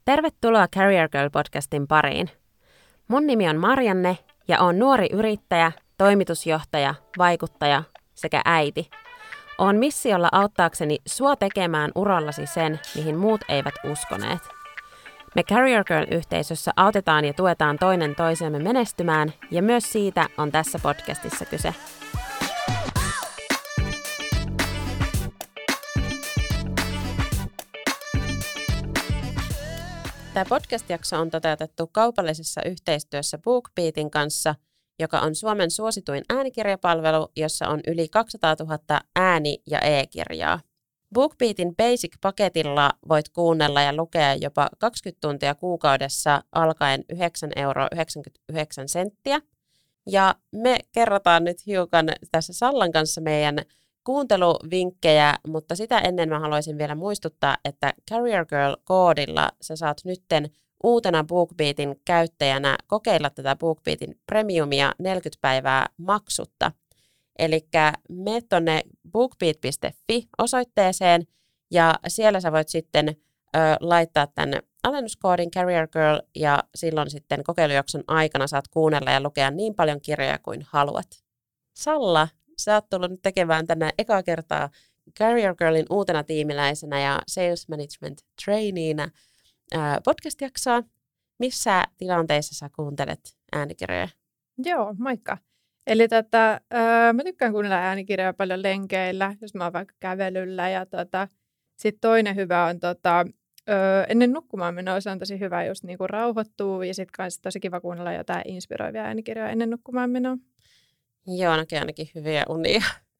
Tervetuloa Career Girl-podcastin pariin. Mun nimi on Marianne ja oon nuori yrittäjä, toimitusjohtaja, vaikuttaja sekä äiti. Oon missiolla auttaakseni sua tekemään urallasi sen, mihin muut eivät uskoneet. Me Career Girl-yhteisössä autetaan ja tuetaan toinen toisemme menestymään ja myös siitä on tässä podcastissa kyse. Tämä podcast-jakso on toteutettu kaupallisessa yhteistyössä BookBeatin kanssa, joka on Suomen suosituin äänikirjapalvelu, jossa on yli 200 000 ääni- ja e-kirjaa. BookBeatin Basic-paketilla voit kuunnella ja lukea jopa 20 tuntia kuukaudessa alkaen 9,99 €. Ja me kerrotaan nyt hiukan tässä Sallan kanssa meidän kuunteluvinkkejä, mutta sitä ennen mä haluaisin vielä muistuttaa, että Career Girl-koodilla sä saat nytten uutena BookBeatin käyttäjänä kokeilla tätä BookBeatin premiumia 40 päivää maksutta. Eli mene tuonne bookbeat.fi-osoitteeseen ja siellä sä voit sitten laittaa tämän alennuskoodin Career Girl ja silloin sitten kokeilujakson aikana saat kuunnella ja lukea niin paljon kirjoja kuin haluat. Salla, sä oot tullut nyt tekemään tänään ekaa kertaa Career Girlin uutena tiimiläisenä ja Sales Management Traineena podcast-jaksoa. Missä tilanteissa sä kuuntelet äänikirjoja? Joo, moikka. Eli mä tykkään kuunnella äänikirjoja paljon lenkeillä, jos mä oon vaikka kävelyllä. Ja sitten toinen hyvä on ennen nukkumaan menoa, se on tosi hyvä just niinku rauhoittuu. Ja sitten kanssa tosi kiva kuunnella jotain inspiroivia äänikirjoja ennen nukkumaan menoa. Joo, näkee ainakin hyviä unia.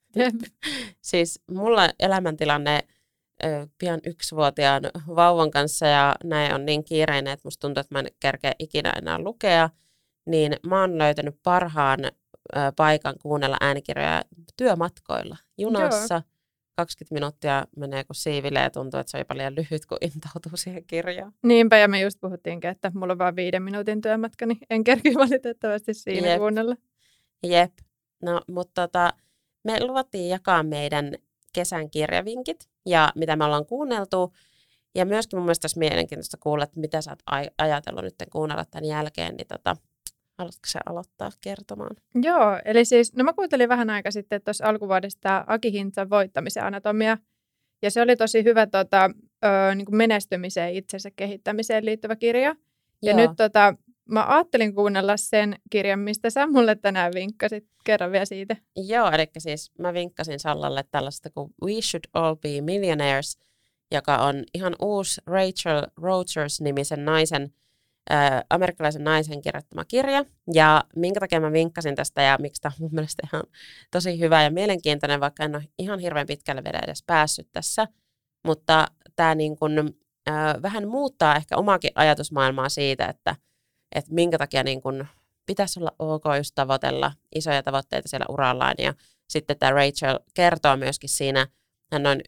Siis mulla elämäntilanne pian 1-vuotiaan vauvan kanssa ja näin on niin kiireinen, että musta tuntuu, että mä en kerkeä ikinä enää lukea. Niin mä oon löytänyt parhaan paikan kuunnella äänikirjoja työmatkoilla. Junassa 20 minuuttia menee kun siivilee ja tuntuu, että se on jopa liian lyhyt, kun intoutuu siihen kirjaan. Niinpä, ja me just puhuttiinkin, että mulla on vaan 5 minuutin työmatka, niin en kerki valitettavasti siinä kuunnella. Jep. No, mutta me luvattiin jakaa meidän kesän kirjavinkit ja mitä me ollaan kuunneltu. Ja myöskin mun mielestä olisi mielenkiintoista kuulla, että mitä sä oot ajatellut nyt kuunnella tämän jälkeen, niin haluatko sä aloittaa kertomaan? Joo, eli siis, no mä kuuntelin vähän aikaa sitten tuossa alkuvuodesta Aki Hintsan Voittamisen anatomia. Ja se oli tosi hyvä niin kuin menestymiseen, itsensä kehittämiseen liittyvä kirja. Ja Joo. nyt mä ajattelin kuunnella sen kirjan, mistä sä mulle tänään vinkkasit. Kerro vielä siitä. Joo, eli siis mä vinkkasin Sallalle tällaista kuin We Should All Be Millionaires, joka on ihan uusi Rachel Rodgers-nimisen naisen, amerikkalaisen naisen kirjoittama kirja. Ja minkä takia mä vinkkasin tästä ja miksi tämä on mun mielestä ihan tosi hyvä ja mielenkiintoinen, vaikka en ole ihan hirveän pitkälle vielä edes päässyt tässä. Mutta tämä niin kun, vähän muuttaa ehkä omaakin ajatusmaailmaa siitä, että minkä takia niin kun pitäisi olla ok just tavoitella isoja tavoitteita siellä urallaan. Ja sitten tämä Rachel kertoo myöskin siinä, hän on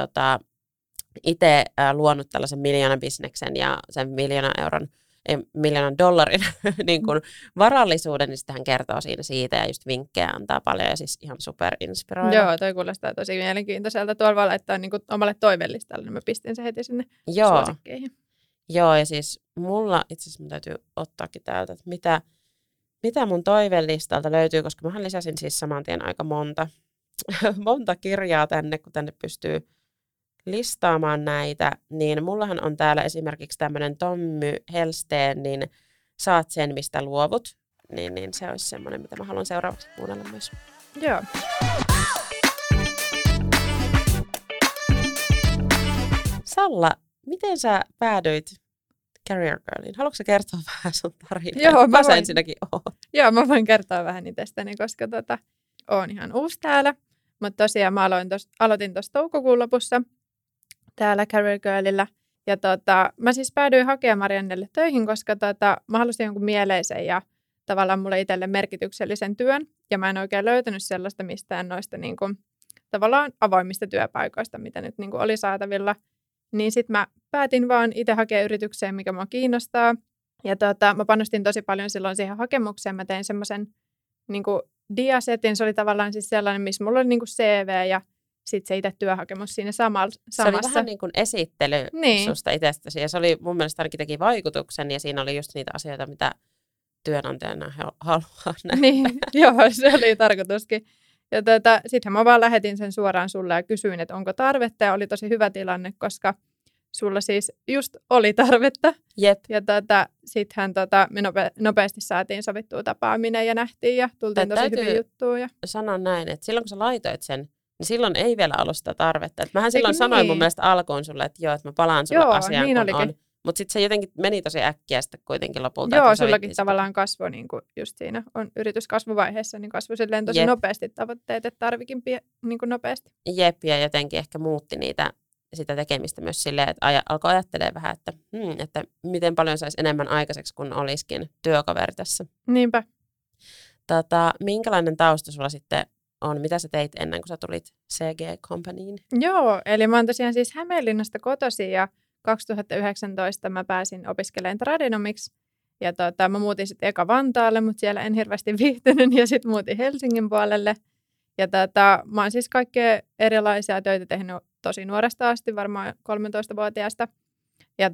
itse luonut tällaisen miljoonabisneksen ja sen miljoonan dollarin niin kuin varallisuuden, niin sitten hän kertoo siinä siitä ja just vinkkejä antaa paljon ja siis ihan super inspiroiva. Joo, toi kuulostaa tosi mielenkiintoiselta. Tuolla voi laittaa niin kuin omalle toivelistalle, niin mä pistin se heti sinne suosikkeihin. Joo, ja siis mulla itse asiassa mun täytyy ottaakin täältä, että mitä mun toivelistalta löytyy, koska mähän lisäsin siis saman tien aika monta kirjaa tänne, kun tänne pystyy listaamaan näitä, niin mullahan on täällä esimerkiksi tämmöinen Tommy Helsteenin Saat sen, mistä luovut, niin se olisi semmoinen, mitä mä haluan seuraavaksi kuunnella myös. Joo. Salla, miten sä päädyit Career Girliin? Haluatko sä kertoa vähän sun tarinaa? Joo, mä voin. Ensinnäkin oon. Joo, mä voin kertoa vähän itsestäni, koska oon ihan uusi täällä. Mutta tosiaan mä aloitin tuossa toukokuun lopussa täällä Career Girlillä. Ja mä siis päädyin hakemaan Mariannelle töihin, koska mä halusin jonkun mieleisen ja tavallaan mulle itselle merkityksellisen työn. Ja mä en oikein löytänyt sellaista mistään noista niin kuin, tavallaan avoimista työpaikoista, mitä nyt niin kuin oli saatavilla. Niin sit mä päätin vaan itse hakea yritykseen, mikä mua kiinnostaa. Ja mä panostin tosi paljon silloin siihen hakemukseen. Mä tein semmoisen niin kuin diasetin. Se oli tavallaan siis sellainen, missä mulla oli niin kuin CV ja sitten se itse työhakemus siinä samassa. Se oli vähän niin kuin esittely susta itsestäsi, ja se oli mun mielestä ainakin teki vaikutuksen, ja siinä oli just niitä asioita, mitä työnantajana he haluaa nähdä. Niin, joo, se oli tarkoituskin. Ja sittenhän mä vaan lähetin sen suoraan sulle ja kysyin, että onko tarvetta, ja oli tosi hyvä tilanne, koska sulla siis just oli tarvetta. Jep. Ja sittenhän me nopeasti saatiin sovittua tapaaminen ja nähtiin ja tultiin tosi hyviä juttuja. Sanon näin, että silloin kun sä laitoit sen, niin silloin ei vielä ollut sitä tarvetta. Et mähän silloin sanoin mun mielestä alkuun sulle, että joo, että mä palaan sulle asiaan, niin kun on. Mutta sitten se jotenkin meni tosi äkkiä sitten kuitenkin lopulta. Joo, sullakin tavallaan kasvoi niin kuin just siinä on yrityskasvuvaiheessa, niin kasvoi silleen tosi nopeasti tavoitteet, että tarvikin niin kuin nopeasti. Jep, ja jotenkin ehkä muutti sitä tekemistä myös silleen, että alkoi ajattelemaan vähän, että miten paljon saisi enemmän aikaiseksi, kun olisikin työkaveri tässä. Niinpä. Minkälainen tausta sulla sitten on? Mitä sä teit ennen kuin sä tulit CG Companyin? Joo, eli mä oon tosiaan siis Hämeenlinnasta kotoisin ja 2019 mä pääsin opiskelemaan tradenomiksi. Ja mä muutin sitten eka Vantaalle, mutta siellä en hirveästi viihtynyt ja sitten muutin Helsingin puolelle. Ja mä oon siis kaikkea erilaisia töitä tehnyt tosi nuoresta asti, varmaan 13-vuotiaasta. Ja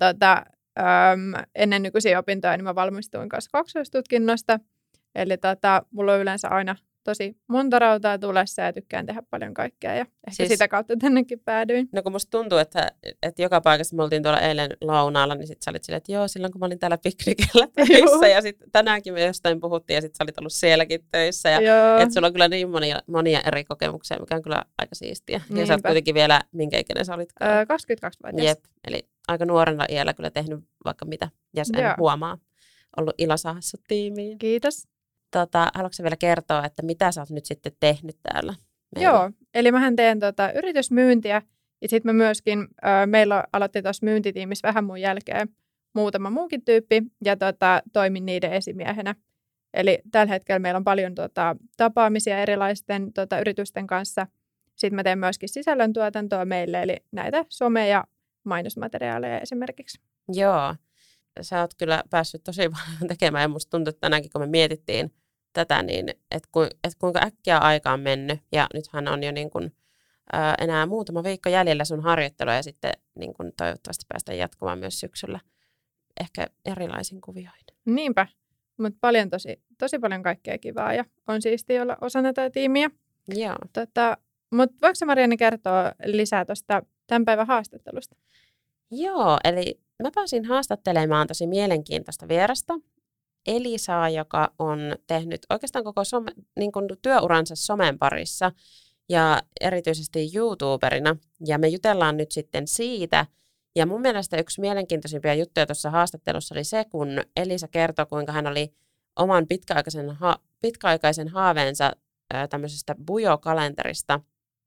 ennen nykyisiä opintoja niin mä valmistuin kanssa kaksoistutkinnosta. Eli mulla on yleensä aina tosi monta rautaa tulessa ja tykkään tehdä paljon kaikkea ja ehkä siis, sitä kautta tännekin päädyin. No kun musta tuntuu, että joka paikassa me oltiin tuolla eilen lounaalla, niin sit sä olit silleen, että joo, silloin kun mä olin täällä piknikellä töissä ja sitten tänäänkin me jostain puhuttiin ja sitten sä olit ollut sielläkin töissä. Ja että sulla on kyllä niin monia eri kokemuksia, mikä on kyllä aika siistiä. Niinpä. Ja sä oot kuitenkin vielä, minkä ikäinen sä olit? 22-vuotias. Jep, eli aika nuorena iällä kyllä tehnyt vaikka mitä ja sen huomaa. Ollut ilo saada sut tiimiin. Kiitos. Haluatko vielä kertoa, että mitä sä oot nyt sitten tehnyt täällä meillä? Joo, eli mähän teen yritysmyyntiä ja sitten mä myöskin, meillä aloitti tuossa myyntitiimissä vähän mun jälkeen muutama muukin tyyppi ja toimin niiden esimiehenä. Eli tällä hetkellä meillä on paljon tapaamisia erilaisten yritysten kanssa. Sitten mä teen myöskin sisällöntuotantoa meille, eli näitä some- ja mainosmateriaaleja esimerkiksi. Joo. Sä oot kyllä päässyt tosi paljon tekemään ja musta tuntuu, että tänäänkin kun me mietittiin tätä, niin että kuinka äkkiä aika on mennyt ja nythän on jo niin kuin, enää muutama viikko jäljellä sun harjoittelua ja sitten niin kuin toivottavasti päästään jatkumaan myös syksyllä ehkä erilaisin kuvioin. Niinpä, mutta paljon tosi paljon kaikkea kivaa ja on siistiä olla osana tätä tiimiä. Joo. Mutta voiko sä Marianne kertoa lisää tuosta tämän päivän haastattelusta? Joo, eli mä pääsin haastattelemaan tosi mielenkiintoista vierasta, Elisaa, joka on tehnyt oikeastaan koko niin kuin työuransa somen parissa ja erityisesti YouTuberina. Ja me jutellaan nyt sitten siitä. Ja mun mielestä yksi mielenkiintoisimpia juttuja tuossa haastattelussa oli se, kun Elisa kertoi, kuinka hän oli oman pitkäaikaisen haaveensa tämmöisestä Bujo-kalenterista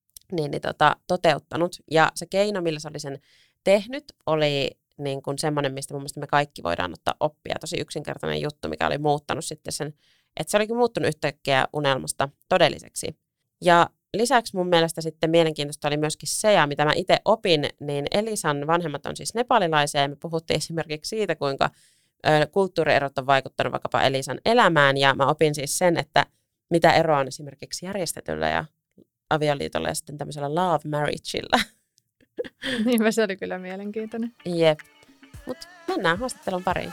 toteuttanut. Ja se keino, millä se oli sen tehnyt, oli niin kuin semmoinen, mistä mun mielestä me kaikki voidaan ottaa oppia. Tosi yksinkertainen juttu, mikä oli muuttanut sitten sen, että se olikin muuttunut yhtäkkiä unelmasta todelliseksi. Ja lisäksi mun mielestä sitten mielenkiintoista oli myöskin se, ja mitä mä itse opin, niin Elisan vanhemmat on siis nepalilaisia, ja me puhuttiin esimerkiksi siitä, kuinka kulttuurierot on vaikuttanut vaikkapa Elisan elämään, ja mä opin siis sen, että mitä eroa on esimerkiksi järjestetyllä ja avioliitolla ja sitten tämmöisellä love marriageilla. Niinpä, se oli kyllä mielenkiintoinen. Jep. Mutta mennään haastattelun pariin.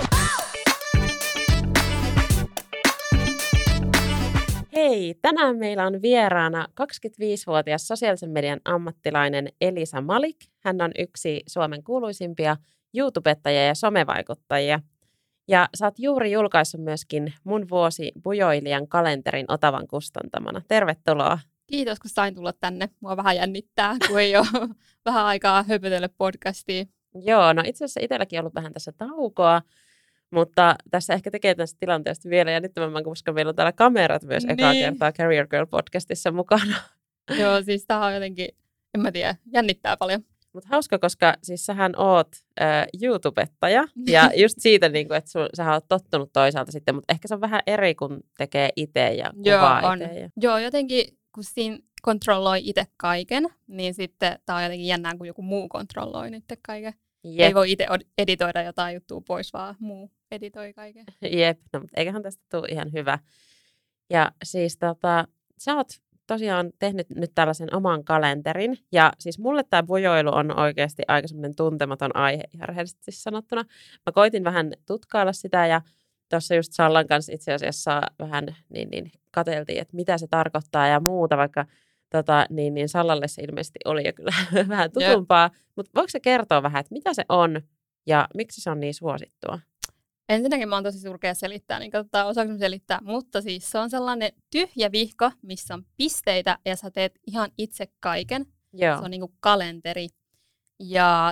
Hei, tänään meillä on vieraana 25-vuotias sosiaalisen median ammattilainen Elisa Malik. Hän on yksi Suomen kuuluisimpia YouTubettajia ja somevaikuttajia. Ja sä oot juuri julkaissut myöskin Mun vuosi bujoilijan kalenterin Otavan kustantamana. Tervetuloa. Kiitos, kun sain tulla tänne. Mua vähän jännittää, kun ei ole vähän aikaa höpötellä podcastiin. Joo, no itse asiassa itselläkin on ollut vähän tässä taukoa, mutta tässä ehkä tekee tästä tilanteesta vielä jännittävämmän, koska meillä on täällä kamerat myös ekaa kertaa Career Girl podcastissa mukana. Joo, siis tämä on jotenkin, en mä tiedä, jännittää paljon. Mutta hauska, koska siis sähän oot YouTubettaja ja just siitä, niin kun, että sähän oot tottunut toisaalta sitten, mutta ehkä se on vähän eri, kun tekee itse ja kuvaa itse. Joo, jotenkin kun siinä kontrolloi itse kaiken, niin sitten tää on jotenkin jännää, kun joku muu kontrolloi nyt kaiken. Jep. Ei voi itse editoida jotain juttua pois, vaan muu editoi kaiken. Jep, no mutta eiköhän tästä tule ihan hyvä. Ja siis sä oot tosiaan tehnyt nyt tällaisen oman kalenterin. Ja siis mulle tämä bujoilu on oikeasti aika semmoinen tuntematon aihe, ihan rehellisesti sanottuna. Mä koitin vähän tutkailla sitä ja tuossa just Sallan kanssa itse asiassa vähän niin katseltiin, että mitä se tarkoittaa ja muuta, vaikka Sallalle se ilmeisesti oli jo kyllä vähän tutumpaa. Mutta voiko se kertoa vähän, että mitä se on ja miksi se on niin suosittua? Ensinnäkin mä oon tosi surkea selittää, niin katsotaan osaako selittää, mutta siis se on sellainen tyhjä vihko, missä on pisteitä ja sä teet ihan itse kaiken. Joo. Se on niinku kalenteri. Ja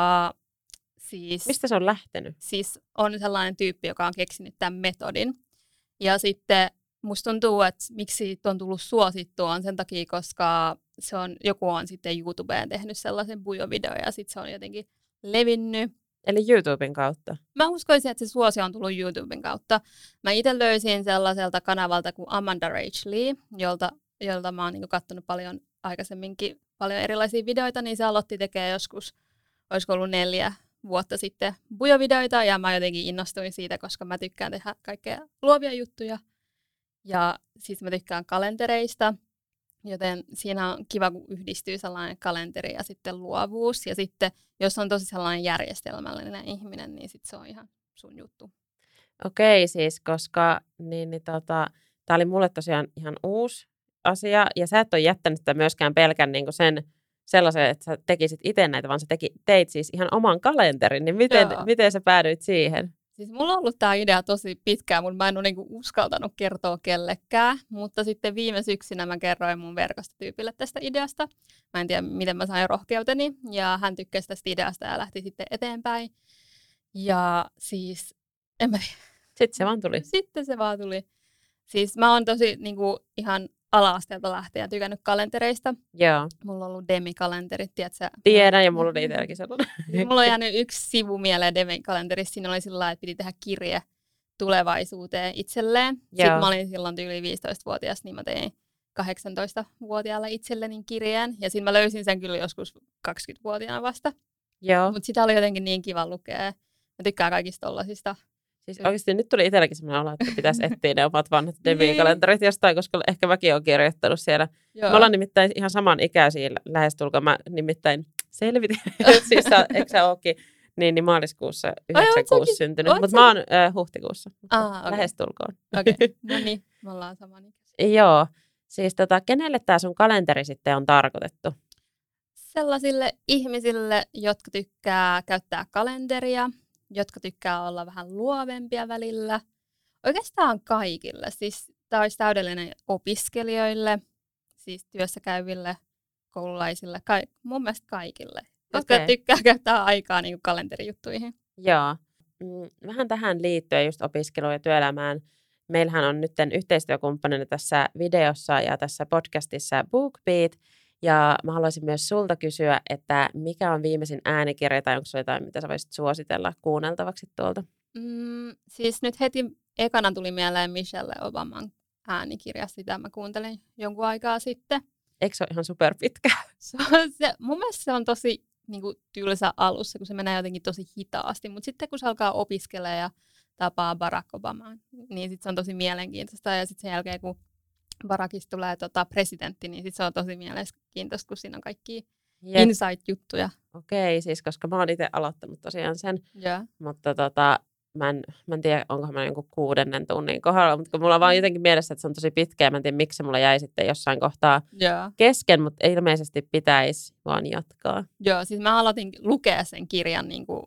siis... Mistä se on lähtenyt? Siis on sellainen tyyppi, joka on keksinyt tämän metodin. Ja musta tuntuu, että miksi siitä on tullut suosittua on sen takia, koska joku on sitten YouTubeen tehnyt sellaisen bujo-videon ja sitten se on jotenkin levinnyt. Eli YouTuben kautta? Mä uskoisin, että se suosio on tullut YouTuben kautta. Mä itse löysin sellaiselta kanavalta kuin Amanda Rach Lee, jolta mä oon niinku katsonut paljon aikaisemminkin paljon erilaisia videoita, niin se aloitti tekemään joskus, olisiko ollut 4 vuotta sitten bujo-videoita, ja mä jotenkin innostuin siitä, koska mä tykkään tehdä kaikkea luovia juttuja. Ja siis mä tykkään kalentereista, joten siinä on kiva, kun yhdistyy sellainen kalenteri ja sitten luovuus. Ja sitten, jos on tosi sellainen järjestelmällinen ihminen, niin sitten se on ihan sun juttu. Okei, siis koska tää oli mulle tosiaan ihan uusi asia, ja sä et ole jättänyt sitä myöskään pelkän niinku sen sellaisen, että sä tekisit itse näitä, vaan sä teit siis ihan oman kalenterin, niin miten sä päädyit siihen? Siis mulla on ollut tää idea tosi pitkään, mutta mä en ole niinku uskaltanut kertoa kellekään, mutta sitten viime syksynä mä kerroin mun verkostotyypille tästä ideasta. Mä en tiedä, miten mä sain rohkeuteni, ja hän tykkäsi tästä ideasta ja lähti sitten eteenpäin. Ja siis, en mä tiedä. Sitten se vaan tuli. Sitten se vaan tuli. Siis mä oon tosi niinku ihan ala-asteelta lähtien tykännyt kalentereista. Joo. Mulla on ollut Demi-kalenterit, tiedätkö? Tiedän, ja mulla oli itselläkin sellainen. Mulla on jäänyt yksi sivu mieleen Demi-kalenterissa. Siinä oli sillä lailla, että piti tehdä kirje tulevaisuuteen itselleen. Joo. Sitten mä olin silloin yli 15-vuotias, niin mä tein 18-vuotiaalle itselleni kirjeen. Ja sitten mä löysin sen kyllä joskus 20-vuotiaana vasta. Joo. Mutta sitä oli jotenkin niin kiva lukea. Mä tykkään kaikista tollasista. Siis oikeasti nyt tuli itselläkin sellainen olo, että pitäisi etsiä ne omat vanhat Demi-kalenterit jostain, koska ehkä mäkin olen kirjoittanut siellä. Joo. Me ollaan nimittäin ihan saman ikäisiä lähestulkoon. Mä nimittäin selvitin, siis eikö sä ookin niin maaliskuussa 96 syntynyt, mutta mä oon huhtikuussa. Okay. Lähestulkoon. Okei, okay. No niin, me ollaan saman ikäisiä. Joo, siis kenelle tää sun kalenteri sitten on tarkoitettu? Sellaisille ihmisille, jotka tykkää käyttää kalenteria, jotka tykkää olla vähän luovempia välillä. Oikeastaan kaikille. Siis tämä olisi täydellinen opiskelijoille, siis työssä käyville, koululaisille, mun mielestä kaikille, jotka tykkää käyttää aikaa niin kuin kalenterijuttuihin. Joo. Vähän tähän liittyen just opiskeluun ja työelämään. Meillähän on nyt yhteistyökumppanina tässä videossa ja tässä podcastissa BookBeat. Ja mä haluaisin myös sulta kysyä, että mikä on viimeisin äänikirja tai onko se jotain, mitä sä voisit suositella kuunneltavaksi tuolta? Siis nyt heti ekana tuli mieleen Michelle Obaman äänikirja, sitä mä kuuntelin jonkun aikaa sitten. Eikö se ole ihan superpitkä? Mun mielestä se on tosi tylsä alussa, kun se menee jotenkin tosi hitaasti, mutta sitten kun se alkaa opiskelemaan ja tapaa Barack Obamaa, niin sitten se on tosi mielenkiintoista ja sitten sen jälkeen kun Barackista tulee presidentti, niin sit se on tosi mielenkiintoista, kun siinä on kaikkia insight-juttuja. Okei, siis koska mä oon itse aloittanut tosiaan sen, mutta mä en tiedä, onkohan mä jonkun 6. tunnin kohdalla, mutta kun mulla on vaan jotenkin mielessä, että se on tosi pitkä ja mä en tiedä, miksi se mulla jäi sitten jossain kohtaa kesken, mutta ilmeisesti pitäisi vaan jatkaa. Joo, siis mä aloitin lukea sen kirjan,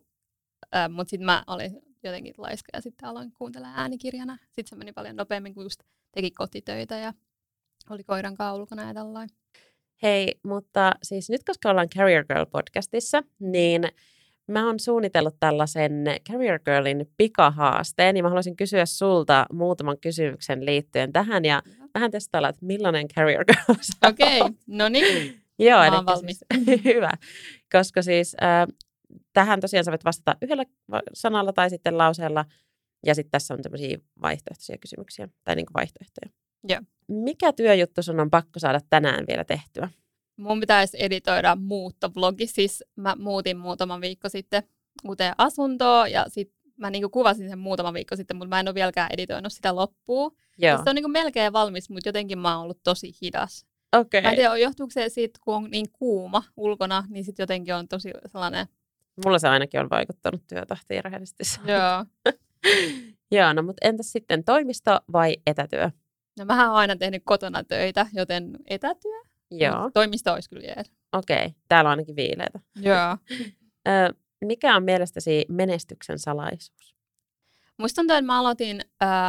mutta sitten mä olin jotenkin laiska ja sitten aloin kuuntelemaan äänikirjana. Sitten se meni paljon nopeammin, kun just teki kotitöitä ja oli koiran kanssa ulkona ja tällainen. Hei, mutta siis nyt koska ollaan Career Girl podcastissa, niin mä oon suunnitellut tällaisen Career Girlin pikahaasteen, ja mä haluaisin kysyä sulta muutaman kysymyksen liittyen tähän, ja vähän testailla, että millainen Career Girl sä oot. Okei, no niin. Joo, mä oon valmis. Siis, hyvä, koska siis tähän tosiaan sä voit vastata yhdellä sanalla tai sitten lauseella, ja sitten tässä on semmoisia vaihtoehtoisia kysymyksiä, tai niinku vaihtoehtoja. Joo. Mikä työjuttu sun on pakko saada tänään vielä tehtyä? Mun pitäisi editoida muuttovlogi, siis mä muutin muutama viikko sitten uuteen asuntoon, ja sit mä niinku kuvasin sen muutama viikko sitten, mutta mä en ole vieläkään editoinut sitä loppuun. Se on niinku melkein valmis, mutta jotenkin mä oon ollut tosi hidas. Okei. Mä en tiedä, johtuuko se siitä, kun on niin kuuma ulkona, niin sitten jotenkin on tosi sellainen... Mulla se ainakin on vaikuttanut työtahtiin rehellisesti. Joo. Joo, no mutta entäs sitten toimisto vai etätyö? No mähän oon aina tehnyt kotona töitä, joten etätyö. Joo. Toimisto olisi kyllä jees. Okei, täällä on ainakin viileitä. Joo. Mikä on mielestäsi menestyksen salaisuus? Musta tuntuu, että mä aloitin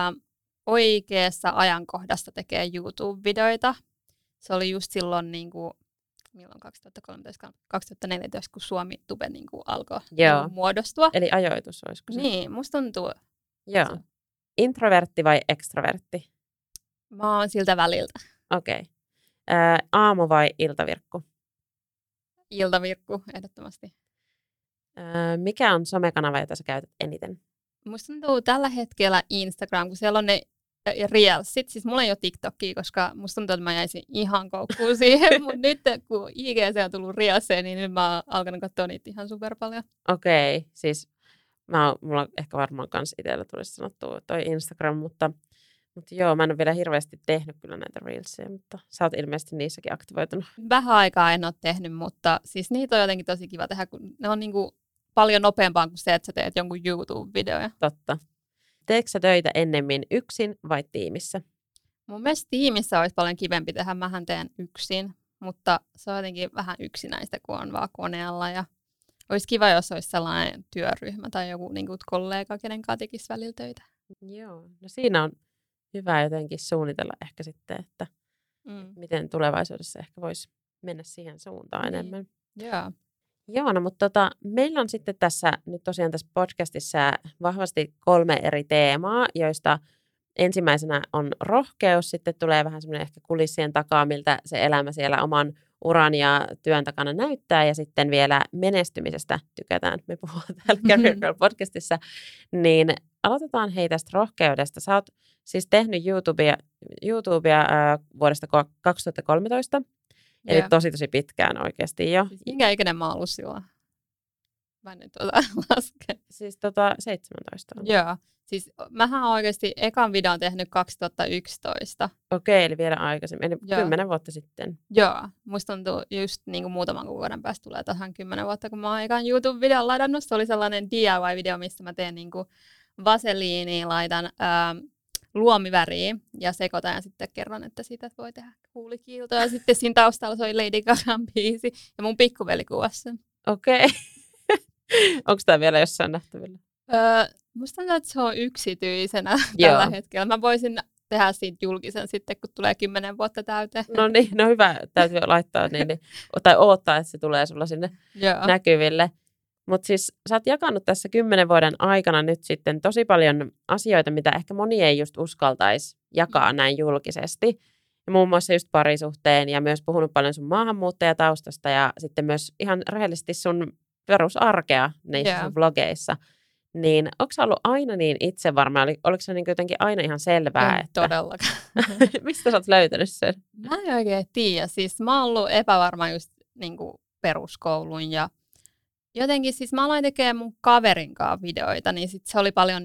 oikeassa ajankohdassa tekee YouTube-videoita. Se oli just silloin, niin kuin, milloin 2013-2014, kun Suomi-tube niin kuin alkoi muodostua. Eli ajoitus, olisiko se? Niin, musta tuntuu. Joo. Introvertti vai extrovertti? Mä oon siltä väliltä. Okei. Aamu vai iltavirkku? Iltavirkku, ehdottomasti. Mikä on somekanava, jota sä käytät eniten? Musta tuntuu tällä hetkellä Instagram, kun siellä on ne Reelsit. Siis mulla ei ole TikTokia, koska musta tuntuu, että mä jäisin ihan koukkuun siihen. Mutta nyt kun IGC on tullut Reelseen, niin nyt mä oon alkanut katsoa niitä ihan super paljon. Okei, siis mulla ehkä varmaan kans itsellä tulisi sanottua toi Instagram, mutta joo, mä en ole vielä hirveästi tehnyt kyllä näitä Reelsia, mutta sä oot ilmeisesti niissäkin aktivoitunut. Vähän aikaa en ole tehnyt, mutta siis niitä on jotenkin tosi kiva tehdä, kun ne on niinku paljon nopeampaa kuin se, että sä teet jonkun YouTube-videoja. Totta. Teekö sä töitä ennemmin yksin vai tiimissä? Mun mielestä tiimissä olisi paljon kivempi tehdä. Mähän teen yksin, mutta se on jotenkin vähän yksinäistä, kun on vaan koneella. Ja olisi kiva, jos olisi sellainen työryhmä tai joku niin kuin kollega, kenen kanssa tekisi välillä töitä. Joo, no siinä on hyvä jotenkin suunnitella ehkä sitten, että miten tulevaisuudessa ehkä voisi mennä siihen suuntaan enemmän. Joo. Joo, no mutta meillä on sitten tässä nyt tosiaan tässä podcastissa vahvasti 3 eri teemaa, joista ensimmäisenä on rohkeus, sitten tulee vähän semmoinen ehkä kulissien takaa, miltä se elämä siellä oman uran ja työn takana näyttää, ja sitten vielä menestymisestä tykätään, me puhutaan täällä Career Girl podcastissa, niin aloitetaan hei tästä rohkeudesta. Sä oot siis tehnyt YouTubea vuodesta 2013, eli tosi pitkään oikeasti jo. Siis minkä ikäinen mä oon ollut silloin? Mä en nyt laske. Siis 17. Joo. Siis mähän oikeasti ekan videon tehnyt 2011. Okei, eli vielä aikaisemmin, eli 10 vuotta sitten. Joo, musta tuntuu just niin kuin muutaman kuukauden päästä tulee tähän 10 vuotta, kun mä oon ekan YouTube-videon ladannut. Se oli sellainen DIY-video, missä mä teen niin kuin vaseliiniin, laitan luomiväriä ja sekoitan ja sitten kerron, että siitä voi tehdä kuulikiiltoja. Ja sitten siinä taustalla soi Lady Gagan biisi ja mun pikkuveli kuvasi sen. Okei. Onko tämä vielä jossain nähtävillä? Musta tuntuu, että se on yksityisenä tällä hetkellä. Mä voisin tehdä siitä julkisen sitten, kun tulee 10 vuotta täyteen. No niin, no hyvä. Täytyy laittaa tai odottaa, että se tulee sulla sinne näkyville. Mutta siis sä oot jakanut tässä 10 vuoden aikana nyt sitten tosi paljon asioita, mitä ehkä moni ei just uskaltaisi jakaa näin julkisesti. Ja muun muassa just parisuhteen ja myös puhunut paljon sun maahanmuuttajataustasta ja sitten myös ihan rehellisesti sun perusarkea niissä sun vlogeissa. Niin onko sä ollut aina niin itsevarma? Oliko se niin jotenkin aina ihan selvää? En todellakaan. Mistä sä oot löytänyt sen? Mä en oikein tiedä. Siis mä oon ollut epävarma just niin kuin peruskoulun ja jotenkin siis mä aloin tekemään mun kaverin kanssa videoita, niin sit se oli paljon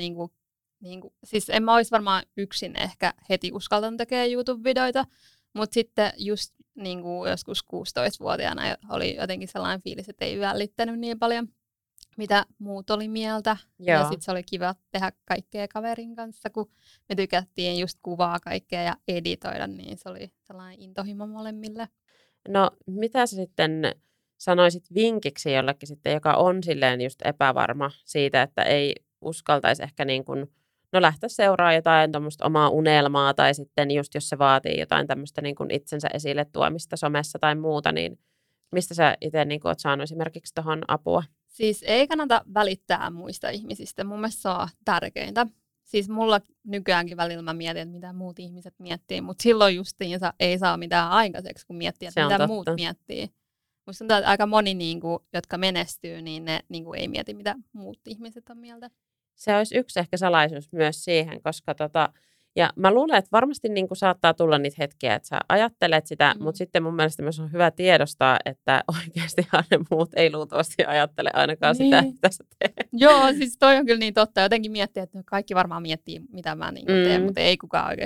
siis en mä olisi varmaan yksin ehkä heti uskaltanut tekemään YouTube-videoita, mutta sitten just niin kuin joskus 16-vuotiaana oli jotenkin sellainen fiilis, että ei yllättänyt niin paljon, mitä muut oli mieltä. Joo. Ja sitten se oli kiva tehdä kaikkea kaverin kanssa, kun me tykättiin just kuvaa kaikkea ja editoida, niin se oli sellainen intohimo molemmille. No mitä sä sitten sanoisit vinkiksi jollekin sitten, joka on silleen just epävarma siitä, että ei uskaltaisi ehkä niin kuin, lähteä seuraamaan jotain tuommoista omaa unelmaa tai sitten just jos se vaatii jotain tämmöistä niin kuin itsensä esille tuomista somessa tai muuta, niin mistä sä itse niin kuin oot saanut esimerkiksi tuohon apua? Siis ei kannata välittää muista ihmisistä. Mun mielestä se on tärkeintä. Siis mulla nykyäänkin välillä mä mietin, että mitä muut ihmiset miettii, mutta silloin justiinsa ei saa mitään aikaiseksi, kun miettii, että mitä muut miettii. Musta tuntuu, että aika moni, jotka menestyy, niin ne ei mieti, mitä muut ihmiset on mieltä. Se olisi yksi ehkä salaisuus myös siihen, koska ja mä luulen, että varmasti saattaa tulla niitä hetkiä, että sä ajattelet sitä, mutta sitten mun mielestä myös on hyvä tiedostaa, että oikeasti ne muut ei luultavasti ajattele ainakaan sitä, mitä sä teet. Joo, siis toi on kyllä niin totta. Jotenkin miettii, että kaikki varmaan miettii, mitä mä teen, mutta ei kukaan oikeasti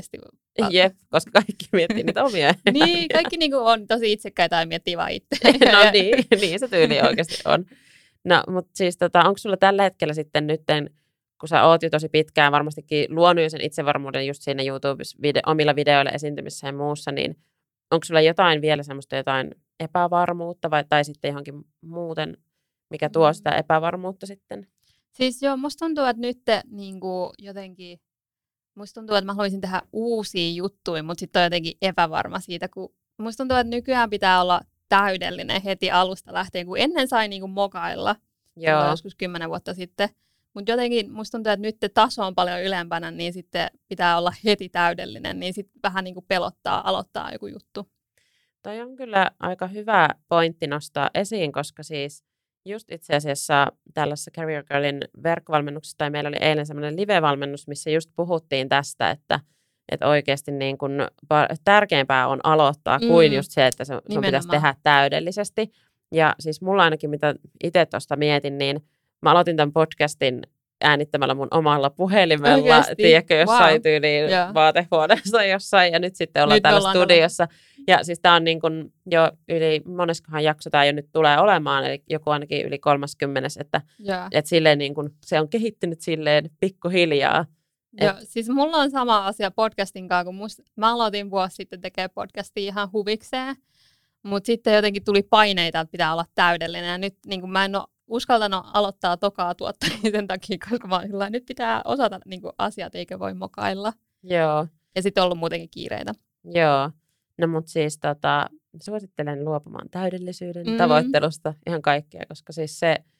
Jep, koska kaikki miettii niitä omia elämiä. Niin, kaikki niinku on tosi itsekkäitä ja miettii vaan itse. No niin se tyyli oikeasti on. No, mutta siis onko sulla tällä hetkellä sitten nytten, kun sä oot jo tosi pitkään varmastikin luonut jo sen itsevarmuuden just siinä YouTubessa omilla videoilla esiintymissä ja muussa, niin onko sulla jotain vielä semmoista jotain epävarmuutta tai sitten johonkin muuten, mikä tuo sitä epävarmuutta sitten? Siis joo, musta tuntuu, että nyt niinku jotenkin, musta tuntuu, että mä haluaisin tehdä uusia juttuja, mutta sitten on jotenkin epävarma siitä, kun musta tuntuu, että nykyään pitää olla täydellinen heti alusta lähtien, kun ennen sai niinku mokailla, joskus 10 vuotta sitten. Mutta jotenkin musta tuntuu, että nyt taso on paljon ylempänä, niin sitten pitää olla heti täydellinen, niin sitten vähän niinku pelottaa aloittaa joku juttu. Toi on kyllä aika hyvä pointti nostaa esiin, koska siis just itse asiassa tällaisessa Career Girlin verkkovalmennuksessa, tai meillä oli eilen semmoinen live-valmennus, missä just puhuttiin tästä, että oikeasti niin kun tärkeämpää on aloittaa kuin just se, että sun pitäisi tehdä täydellisesti. Ja siis mulla ainakin, mitä itse tuosta mietin, niin mä aloitin tämän podcastin äänittämällä mun omalla puhelimella, tiedätkö, jossain tyyliin vaatehuoneessa jossain, ja nyt sitten ollaan täällä studiossa. Ja siis tää on niin kun jo moneskohan jakso tää jo nyt tulee olemaan, eli joku ainakin yli 30, että silleen niin kun se on kehittynyt silleen pikkuhiljaa. Joo, siis mulla on sama asia podcastin kanssa, kun mä aloitin vuosi sitten tekemään podcastia ihan huvikseen, mutta sitten jotenkin tuli paineita, että pitää olla täydellinen, ja nyt niin mä en ole uskaltanut aloittaa tokaa tuottajia sen takia, koska mä olin nyt pitää osata niin asiat, eikä voi mokailla. Joo. Ja sitten on ollut muutenkin kiireitä. Joo. No mutta siis suosittelen luopumaan täydellisyyden tavoittelusta ihan kaikkea, koska siis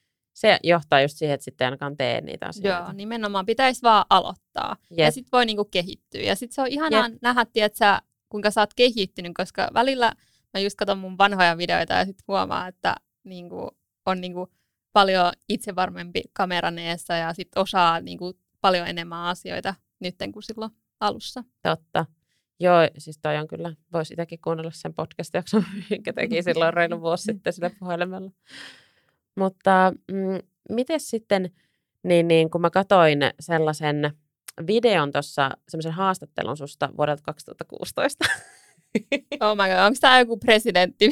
se johtaa just siihen, että sitten ainakaan tee niitä asioita. Joo, nimenomaan pitäisi vaan aloittaa. Ja sitten voi niinku kehittyä. Ja sitten se on ihanaa nähdä, että kuinka sä oot kehittynyt, koska välillä mä just katson mun vanhoja videoita ja sitten huomaa, että niinku, on niinku paljon itsevarmempi kameran eessä ja sitten osaa niinku paljon enemmän asioita nyt kuin silloin alussa. Totta. Joo, siis toi on kyllä, voisi itsekin kuunnella sen podcast-jakson, minkä teki silloin reilu vuosi sitten sillä puhelimella. Mutta miten sitten, niin kun mä katsoin sellaisen videon tuossa, semmoisen haastattelun susta vuodelta 2016. Oh my god, onko tämä joku presidentti?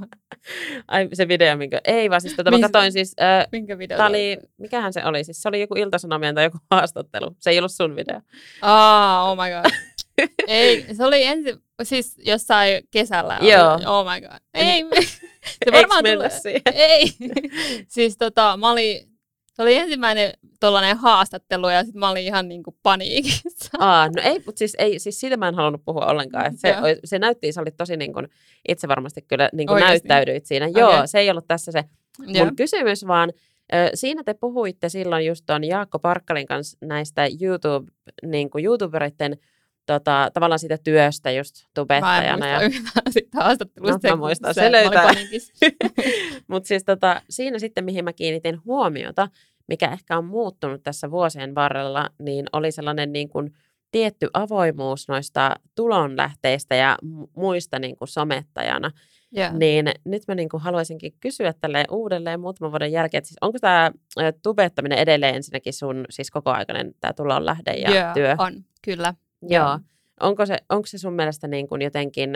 Ai se video, ei vaan siis mä katsoin siis, minkä video mikähän se oli, siis se oli joku Ilta-Sanomien tai joku haastattelu, se ei ollut sun video. Oh my god. Ei, se oli siis jossain kesällä. Joo. Oh my god. Ei. Se varmaan ei. Siis se oli ensimmäinen tollainen haastattelu ja sitten mä olin ihan niinku paniikissa. No ei, mutta siis siitä mä en halunnut puhua ollenkaan. Se näytti, sä olit tosi niinku itse varmasti kyllä niinku näyttäydyit siinä. Okay. Joo, se ei ollut tässä se mun kysymys, vaan siinä te puhuitte silloin just ton Jaakko Parkkalin kanssa näistä YouTuberitten tavallaan siitä työstä just tubettajana. Mä en muista yhtään siitä haastattelusta. Mä muistan, se löytää. Mutta siis siinä sitten, mihin mä kiinnitin huomiota, mikä ehkä on muuttunut tässä vuosien varrella, niin oli sellainen niin kuin tietty avoimuus noista tulonlähteistä ja muista niin kuin somettajana. Yeah. Niin nyt mä niin kuin haluaisinkin kysyä tälleen uudelleen muutaman vuoden jälkeen, että siis onko tämä tubettaminen edelleen ensinnäkin sun siis kokoaikainen tämä tulonlähde ja työ? On, kyllä. Joo. Onko se sun mielestä niin kuin jotenkin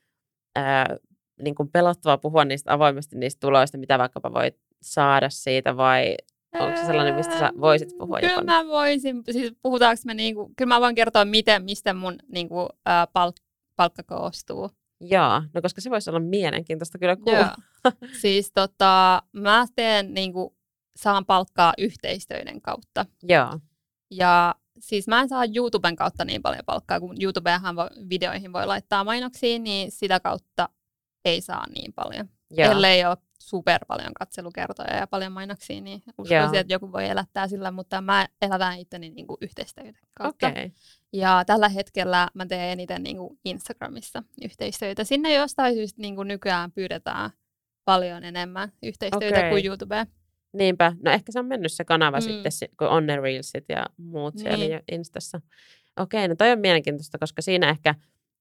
niin kuin pelottavaa puhua niistä avoimesti niistä tuloista, mitä vaikkapa voit saada siitä, vai onko se sellainen, mistä sä voisit puhua jopa? Kyllä mä voisin, siis puhutaanko me niinku, kyllä mä voin kertoa, mistä mun niinku, palkka koostuu. Joo, no koska se voisi olla mielenkiintoista kyllä kuulla. Siis mä saan palkkaa yhteistöiden kautta. Joo. Ja siis mä en saa YouTuben kautta niin paljon palkkaa, kun YouTubeahan videoihin voi laittaa mainoksia, niin sitä kautta ei saa niin paljon. Joo. Ellei ole super paljon katselukertoja ja paljon mainoksia, niin uskoisin, että joku voi elättää sillä, mutta mä elätän itteni niinku yhteistöiden kautta. Okay. Ja tällä hetkellä mä teen eniten niinku Instagramissa yhteistöitä. Sinne jostain syystä niinku nykyään pyydetään paljon enemmän yhteistöitä kuin YouTubeen. Niinpä. No ehkä se on mennyt se kanava sitten, kun on ne Reelsit ja muut siellä Instassa. Okei, no toi on mielenkiintoista, koska siinä ehkä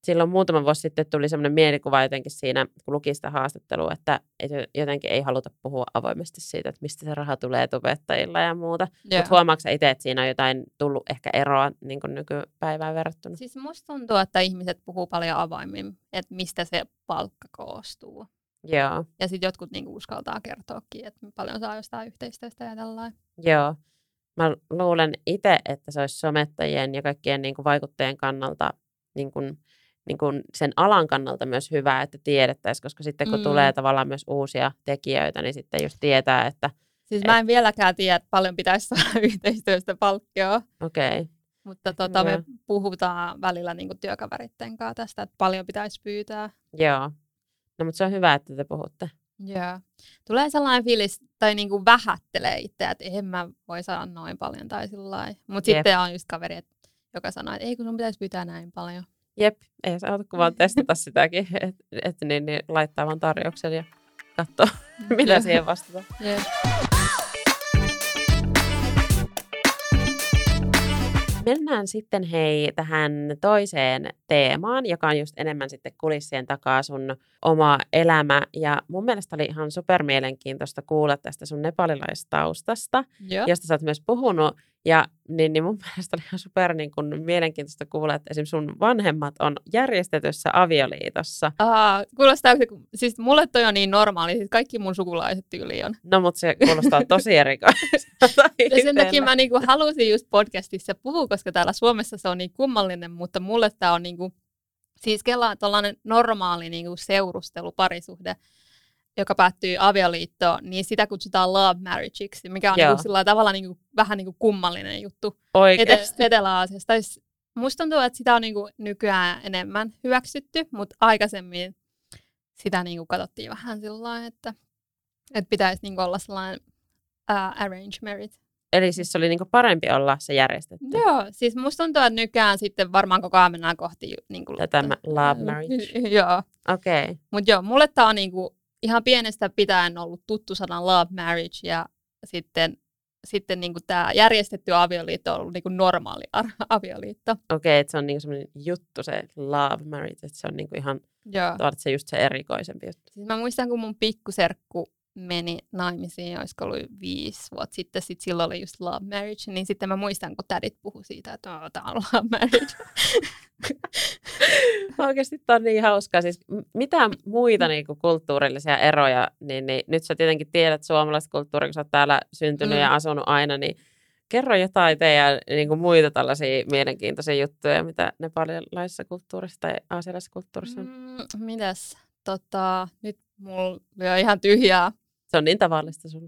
silloin muutama vuosi sitten tuli semmoinen mielikuva jotenkin siinä, kun luki sitä haastattelua, että jotenkin ei haluta puhua avoimesti siitä, että mistä se raha tulee tubettajilla ja muuta. Mutta huomaatko itse, että siinä on jotain tullut ehkä eroa niin kuin nykypäivään verrattuna? Siis musta tuntuu, että ihmiset puhuu paljon avoimmin, että mistä se palkka koostuu. Joo. Ja sitten jotkut niinku uskaltaa kertoakin, että paljon saa jostain yhteistyöstä ja tällainen. Joo. Mä luulen itse, että se olisi somettajien ja kaikkien niin kuin vaikuttajien kannalta, niin kuin sen alan kannalta myös hyvä, että tiedettäisiin, koska sitten kun tulee tavallaan myös uusia tekijöitä, niin sitten just tietää, että... Siis mä en vieläkään tiedä, että paljon pitäisi saada yhteistyöstä palkkioa. Okei. Okay. Mutta me puhutaan välillä niin kuin työkaveritten kanssa tästä, että paljon pitäisi pyytää. Joo. No, mutta se on hyvä, että te puhutte. Joo. Tulee sellainen fiilis, tai niin kuin vähättelee itseä, että en mä voi saada noin paljon tai sillä. Mutta sitten on just kaveri, joka sanoo, että ei kun sun pitäisi pyytää näin paljon. Jep, ei se auta kuin vaan testata sitäkin, että niin laittaa vaan tarjouksen ja katsoo, mitä siihen vastataan. Jep. Mennään sitten hei tähän toiseen teemaan, joka on just enemmän sitten kulissien takaa sun oma elämä. Ja mun mielestä oli ihan supermielenkiintoista kuulla tästä sun nepalilaistaustasta, josta sä oot myös puhunut. Ja niin mun mielestä oli ihan super niin kun mielenkiintoista kuulla, että esimerkiksi sun vanhemmat on järjestetyssä avioliitossa. Kuulostaa, siis mulle toi on niin normaali, siis kaikki mun sukulaiset tyyli on. No, mutta se kuulostaa tosi erikoiselta. Ja sen takia mä niinku halusin just podcastissa puhua, koska täällä Suomessa se on niin kummallinen, mutta mulle tää on niinku, siis kellaan tollainen normaali niinku seurusteluparisuhde, joka päättyy avioliittoon, niin sitä kutsutaan love marriageiksi, mikä on niinku sillä tavalla niinku, vähän niinku kummallinen juttu Etelä-Aasiasta. Musta tuntuu, että sitä on niinku nykyään enemmän hyväksytty, mutta aikaisemmin sitä niinku katsottiin vähän sillä että pitäisi niinku olla sellainen arrange marriage. Eli siis se oli niinku parempi olla se järjestetty? Joo, siis musta tuntuu, että nykyään sitten varmaan koko ajan mennään kohti niinku tätä love marriage? Joo. Okei. Okay. Mutta joo, mulle tää on niinku ihan pienestä pitäen ollut tuttu sana love marriage ja sitten niinku tämä järjestetty avioliitto on ollut niinku normaali avioliitto. Okei, että se on niinku semmoinen juttu se love marriage, että se on niinku ihan se just se erikoisempi juttu. Siis mä muistan, kun mun pikkuserkku meni naimisiin, olisiko ollut 5 vuotta sitten, silloin oli just love marriage, niin sitten mä muistan, kun tädit puhui siitä, että tämä on love marriage. Oikeasti tämä on niin hauskaa. Siis mitä muita niinku kulttuurillisia eroja, niin nyt sä tietenkin tiedät suomalaista kulttuuria, kun sä oot täällä syntynyt ja asunut aina, niin kerro jotain teidän niinku muita tällaisia mielenkiintoisia juttuja, mitä nepalilaisessa kulttuurissa tai aasialaisessa kulttuurissa on. Mitäs? Nyt mulla on ihan tyhjää. Se on niin tavallista sulle.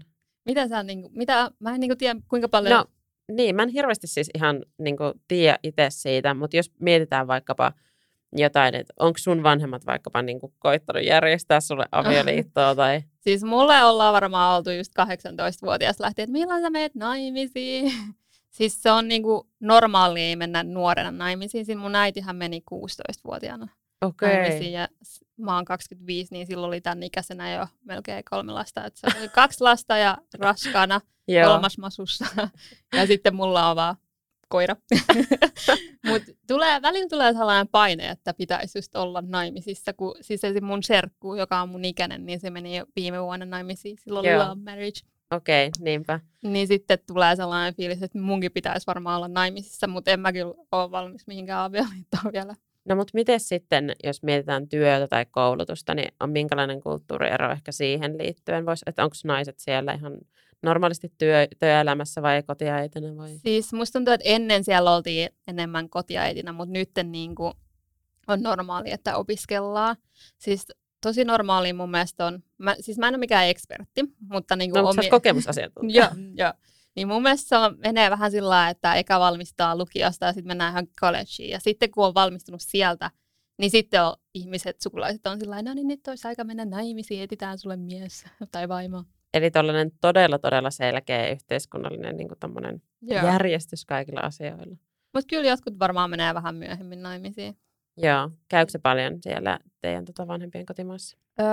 Mä en tiedä kuinka paljon... No niin, mä en hirveästi siis ihan tiedä itse siitä, mutta jos mietitään vaikkapa jotain, että onko sun vanhemmat vaikkapa koittanut järjestää sulle avioliittoa tai... Siis mulle ollaan varmaan oltu just 18-vuotias lähtien, että milloin sä meet naimisiin? Siis se on normaalia mennä nuorena naimisiin. Siis mun äitihän meni 16-vuotiaana. Naimisiin ja mä oon 25, niin silloin oli tämän ikäisenä jo melkein 3 lasta. Että se oli 2 lasta ja raskaana, 3. masussa ja sitten mulla on vaan koira. Mutta välillä tulee sellainen paine, että pitäisi just olla naimisissa. Kun siis mun serkku, joka on mun ikäinen, niin se meni jo viime vuonna naimisiin. Silloin oli love marriage. Okei, niinpä. Niin sitten tulee sellainen fiilis, että munkin pitäisi varmaan olla naimisissa, mutta en mä kyllä ole valmis mihinkään avioliittoon vielä. No mutta miten sitten, jos mietitään työtä tai koulutusta, niin on minkälainen kulttuuriero ehkä siihen liittyen? Että onko naiset siellä ihan normaalisti työelämässä vai kotiäitinä? Vai? Siis musta tuntuu, että ennen siellä oltiin enemmän kotiäitinä, mutta nyt on normaali, että opiskellaan. Siis tosi normaali mun mielestä on, mä en ole mikään ekspertti, mutta sä oot kokemusasiantuntija. Joo. Niin mun mielestä se menee vähän sillä lailla, että eka valmistaa lukiosta ja sitten mennään johonkin collegeen. Ja sitten kun on valmistunut sieltä, niin sitten sukulaiset on sillä lailla, no niin nyt olisi aika mennä naimisiin, etsitään sulle mies tai vaimo. Eli tollainen todella, todella selkeä yhteiskunnallinen järjestys kaikilla asioilla. Mutta kyllä jotkut varmaan menee vähän myöhemmin naimisiin. Joo. Käykö se paljon siellä teidän vanhempien kotimaassa?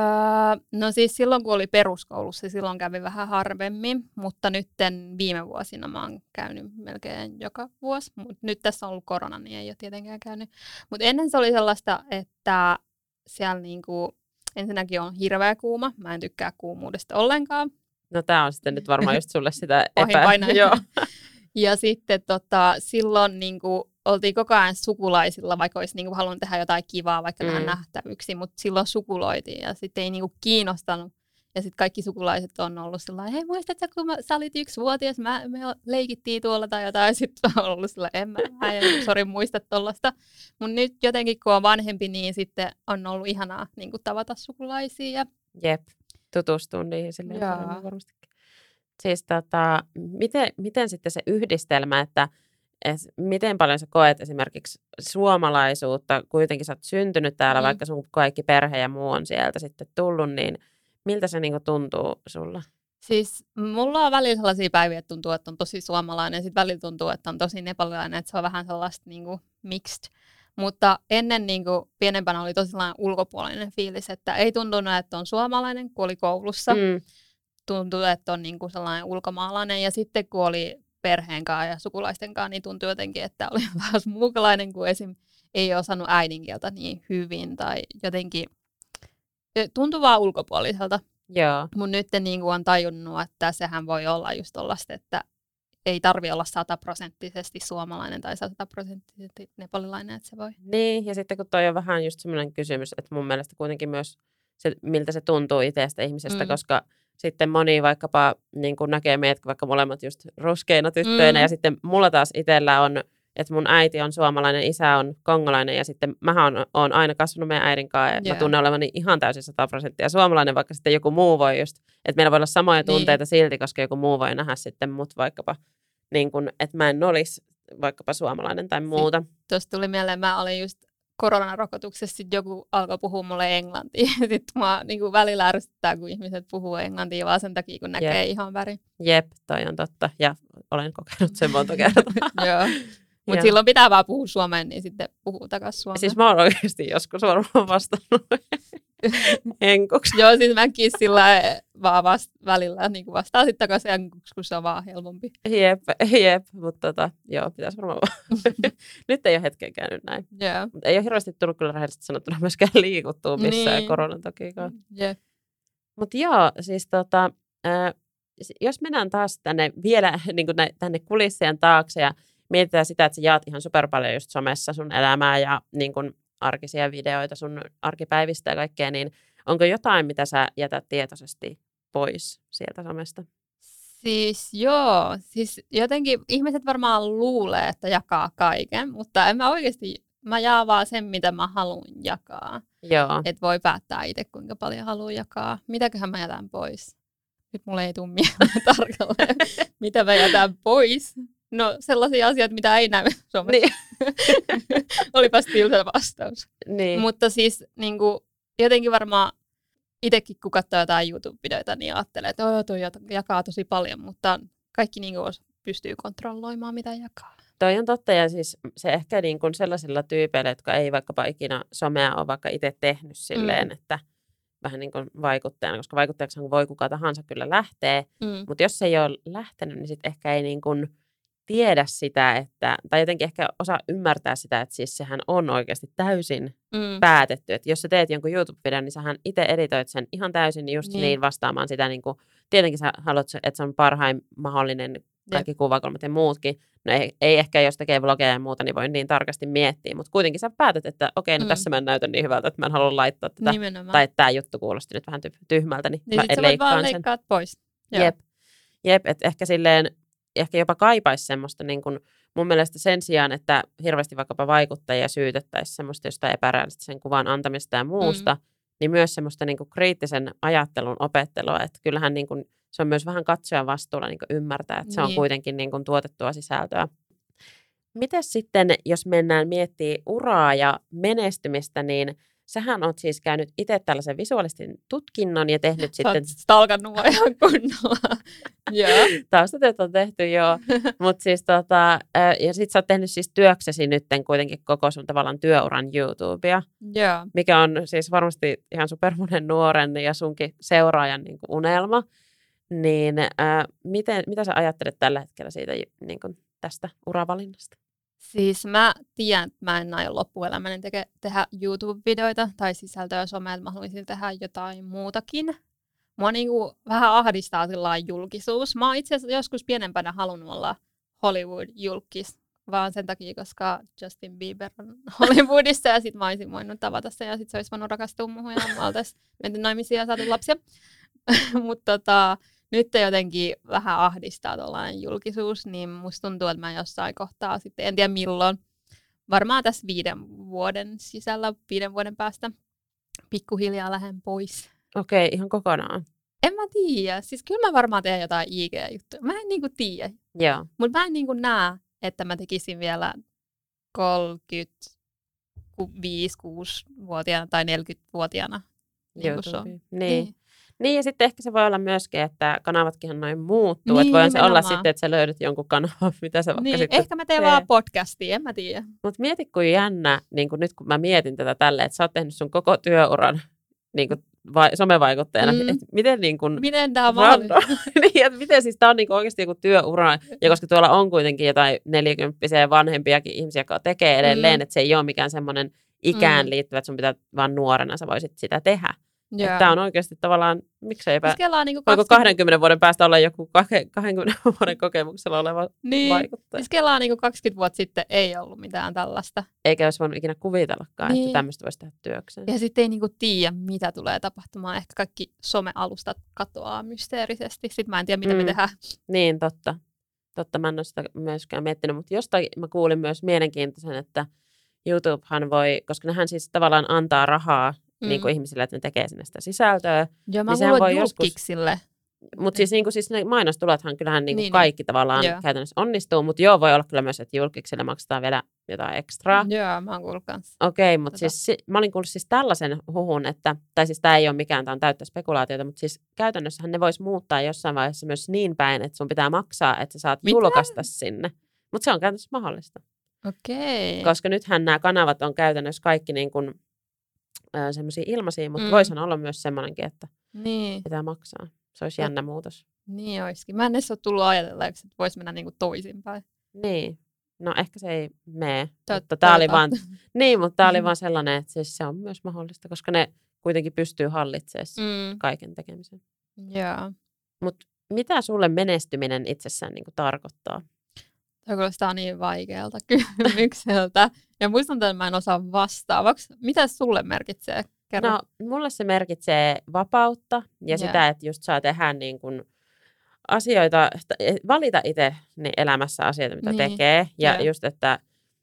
No siis silloin, kun oli peruskoulussa, silloin kävi vähän harvemmin, mutta nytten viime vuosina mä oon käynyt melkein joka vuosi. Mut nyt tässä on ollut korona, niin ei ole tietenkään käynyt. Mutta ennen se oli sellaista, että siellä niinku, ensinnäkin on hirveä kuuma. Mä en tykkää kuumuudesta ollenkaan. No tää on sitten nyt varmaan just sulle sitä Joo. Ja sitten silloin niinku, oltiin koko ajan sukulaisilla, vaikka olisi niinku halunnut tehdä jotain kivaa, vaikka nähdä nähtävyksi, mutta silloin sukuloitiin ja sitten ei niinku kiinnostanut. Ja sitten kaikki sukulaiset on ollut sellainen, hei muistatko, kun sä olit 1-vuotias, me leikittiin tuolla tai jotain. Sitten on ollut sellainen, en muista tollasta. Mutta nyt jotenkin, kun on vanhempi, niin sitten on ollut ihanaa niinku tavata sukulaisia. Jep, tutustua niihin silleen paremmin varmastikin. Siis miten sitten se yhdistelmä, että miten paljon sä koet esimerkiksi suomalaisuutta, kuitenkin sä oot syntynyt täällä, vaikka sun kaikki perhe ja muu on sieltä sitten tullut, niin miltä se niinku tuntuu sulla? Siis mulla on välillä sellaisia päiviä, että tuntuu, että on tosi suomalainen, ja sitten välillä tuntuu, että on tosi nepalilainen, että se on vähän sellaista niinku mixed. Mutta ennen niinku pienempänä oli tosi sellainen ulkopuolinen fiilis, että ei tuntunut, että on suomalainen, kun oli koulussa. Tuntui, että on niinku sellainen ulkomaalainen, ja sitten kun oli perheen kanssa ja sukulaisten kanssa, niin tuntui jotenkin, että oli taas muukalainen, kun esim. Ei osannut äidinkieltä niin hyvin, tai jotenkin tuntui vaan ulkopuoliselta. Joo. Mun nyt niin on tajunnut, että sehän voi olla just tollaista, että ei tarvitse olla 100% suomalainen tai 100% nepalilainen, että se voi. Niin, ja sitten kun toi on vähän just semmoinen kysymys, että mun mielestä kuitenkin myös se, miltä se tuntuu itsestä ihmisestä, koska sitten moni vaikkapa niin kun näkee meidät vaikka molemmat just ruskeina tyttöinä, ja sitten mulla taas itsellä on, että mun äiti on suomalainen, isä on kongolainen, ja sitten mähän on aina kasvanut meidän äidin kanssa, ja mä tunnen olevani ihan täysin 100% suomalainen, vaikka sitten joku muu voi just, että meillä voi olla samoja tunteita silti, koska joku muu voi nähdä sitten mut vaikkapa, niin kun, että mä en olisi vaikkapa suomalainen tai muuta. Tuosta tuli mieleen, mä olin just koronarokotuksessa, sitten joku alkoi puhua mulle englantia. Sitten mua niin kuin välillä ärsyttää, kun ihmiset puhuu englantia vaan sen takia, kun näkee ihan värin. Jep, toi on totta. Ja olen kokenut sen monta kertaa. Joo. Mutta silloin pitää vaan puhua suomeen, niin sitten puhuu takaisin suomeen. Siis mä oon oikeasti joskus varmaan vastannut enkuksi. Joo, siis mäkin sillä vaan välillä niin vastaan sitten takaisin enkuksi, kun se on vaan helpompi. Jep, mutta joo, pitäisi varmaan vaan. Nyt ei ole hetken käynyt näin. Yeah. Mutta ei ole hirveästi tullut kyllä rehellisesti sanottuna myöskään liikuttua missään koronan takia. Yeah. Mutta joo, siis jos mennään taas tänne vielä niin kuin tänne kulissien taakse ja mietitään sitä, että sä jaat ihan super paljon just somessa sun elämää ja niin kuin arkisia videoita sun arkipäivistä ja kaikkea, niin onko jotain, mitä sä jätät tietoisesti pois sieltä somesta? Siis joo, siis jotenkin ihmiset varmaan luulee, että jakaa kaiken, mutta en mä oikeasti, mä jaan vaan sen, mitä mä haluan jakaa. Joo. Et voi päättää itse, kuinka paljon haluan jakaa. Mitäköhän mä jätän pois? Nyt mulle ei tule mieleen tarkalleen, mitä mä jätän pois. No sellaisia asioita, mitä ei näy somessa. Niin. Olipas tylsä vastaus. Niin. Mutta siis niin kuin, jotenkin varmaan itsekin, kun katsoo jotain YouTube-videoita, niin ajattelee, että toi jakaa tosi paljon, mutta kaikki niin kuin, pystyy kontrolloimaan, mitä jakaa. Toi on totta, ja siis se ehkä niin kuin sellaisilla tyypeillä, jotka ei vaikkapa ikinä somea ole vaikka itse tehnyt silleen, että vähän niin kuin vaikuttajana, koska vaikuttajaksi voi kuka tahansa kyllä lähtee, mutta jos ei ole lähtenyt, niin sitten ehkä ei niin kuin tiedä sitä, että, tai jotenkin ehkä osaa ymmärtää sitä, että siis sehän on oikeasti täysin päätetty. Että jos sä teet jonkun YouTube-videon, niin sähän itse editoit sen ihan täysin just niin vastaamaan sitä, niin kuin, tietenkin sä haluat, että se on parhain mahdollinen kaikki kuvakulmat ja muutkin. No ei ehkä, jos tekee vlogeja ja muuta, niin voi niin tarkasti miettiä, mutta kuitenkin sä päätät, että okei, no tässä mä en näytä niin hyvältä, että mä en halua laittaa tätä. Nimenomaan. Tai että tämä juttu kuulosti nyt vähän tyhmältä, niin mä sit leikkaan sen. Leikkaat pois. Jep, että ehkä silleen, ehkä jopa kaipaisi semmoista, niin kuin mun mielestä sen sijaan, että hirveästi vaikkapa vaikuttajia syytettäisiin semmoista jostain epärealistista sen kuvan antamista ja muusta, niin myös semmoista niin kuin kriittisen ajattelun opettelua, että kyllähän niin kuin, se on myös vähän katsojan vastuulla niin kuin ymmärtää, että se on kuitenkin niin kuin tuotettua sisältöä. Mites sitten, jos mennään miettimään uraa ja menestymistä, niin sähän oot siis käynyt itse tällaisen visuaalisten tutkinnon ja tehnyt Sä oot sitten... stalkannut mua ihan kunnolla. Joo. Taustatyöt on tehty, joo. Mutta siis ja sit sä oot tehnyt siis työksesi nytten kuitenkin koko sun tavallaan työuran YouTubea, Joo. mikä on siis varmasti ihan supermonen nuoren ja sunkin seuraajan niin kuin unelma. Niin mitä sä ajattelet tällä hetkellä siitä niin kuin tästä uravalinnasta? Siis mä tiedän, että mä en aio loppuelämäni tehdä YouTube-videoita tai sisältöä someen, mä haluaisin tehdä jotain muutakin. Mua niinku vähän ahdistaa sellainen julkisuus. Mä oon itse asiassa joskus pienempänä halunnut olla Hollywood-julkis, vaan sen takia, koska Justin Bieber on Hollywoodissa ja sit mä olisin voinut tavata sen ja sit se olisi voinut rakastua muuhun ja mä oltais menty naimisiin ja saatu lapsia. Mutta nyt jotenkin vähän ahdistaa tuollainen julkisuus, niin musta tuntuu, että mä jossain kohtaa sitten, en tiedä milloin, varmaan tässä 5 vuoden sisällä, 5 vuoden päästä pikkuhiljaa lähden pois. Okei, ihan kokonaan. En mä tiedä. Siis kyllä mä varmaan teen jotain IG-juttuja. Mä en niinku tiedä. Joo. Mutta mä en niinku näe, että mä tekisin vielä 35-6-vuotiaana tai 40-vuotiaana. Niin, ja sitten ehkä se voi olla myöskin, että kanavatkin noin muuttuu. Niin, että voihan se olla nimenomaan. sitten, että sä löydät jonkun kanavan, mitä sä vaikka Niin, sitten ehkä mä teen vaan podcastia, en mä tiedä. Mutta mieti, kuin jännä, niin kun nyt kun mä mietin tätä tälleen, että sä oot tehnyt sun koko työuran niin kun somevaikuttajana. Miten niin kun miten tämä on mahdollista? niin, että miten siis tämä on niin oikeasti joku työura, ja koska tuolla on kuitenkin jotain 40-vuotiaita ja vanhempiakin ihmisiä, jotka tekee edelleen, että se ei ole mikään semmoinen ikään liittyvä, että sun pitää vaan nuorena sä voisit sitä tehdä. Tämä on oikeasti tavallaan, mikseipä, Niin voiko 20 vuoden päästä olla joku 20 vuoden kokemuksella oleva vaikuttaja? Siis kelaa niin 20 vuotta sitten ei ollut mitään tällaista. Eikä olisi voinut ikinä kuvitellakaan, että tämmöistä voisi tehdä työkseen. Ja sitten ei niinku tiedä, mitä tulee tapahtumaan. Ehkä kaikki somealustat katoaa mysteerisesti. Sitten mä en tiedä, mitä me tehdään. Niin, totta. Totta, mä en ole sitä myöskään miettinyt, mutta jostain mä kuulin myös mielenkiintoisen, että YouTubehan voi, koska nehän siis tavallaan antaa rahaa niin kuin ihmisille, että ne tekee sinne sitä sisältöä. Joo, mä niin kuulun julkiksille. Mutta siis, siis ne mainostulothan kyllähän kaikki tavallaan käytännössä onnistuu, mutta voi olla kyllä myös, että julkiksille maksetaan vielä jotain ekstraa. Joo, mä oon kuullut kanssa. Okei, mutta siis mä olin kuullut siis tällaisen huhun, että, tai siis tämä ei ole mikään, tämä on täyttä spekulaatiota, mutta siis käytännössähän ne vois muuttaa jossain vaiheessa myös niin päin, että sun pitää maksaa, että sä saat julkaista sinne. Mutta se on käytännössä mahdollista. Okei. Koska nythän nämä kanavat on käytännössä kaikki niin kuin semmoisia ilmaisia, mutta voisihan olla myös semmoinenkin, että pitää maksaa. Se olisi jännä muutos. Niin olisikin. Mä en edes ole tullut ajatelleeksi, että voisi mennä niinku toisinpäin. Niin. No ehkä se ei mene. Mutta tämä oli vaan, mutta tämä oli vaan sellainen, että siis se on myös mahdollista, koska ne kuitenkin pystyy hallitsemaan kaiken tekemisen. Joo. Mutta mitä sulle menestyminen itsessään niinku tarkoittaa? Tämä kuulostaa niin vaikealta kysymykseltä. Ja muistan, että mä en osaa vastaavaksi. Mitä sulle merkitsee? Kerro. No, mulle se merkitsee vapautta ja sitä, että just saa tehdä niin kuin asioita, valita itse niin elämässä asioita, mitä tekee. Ja just, että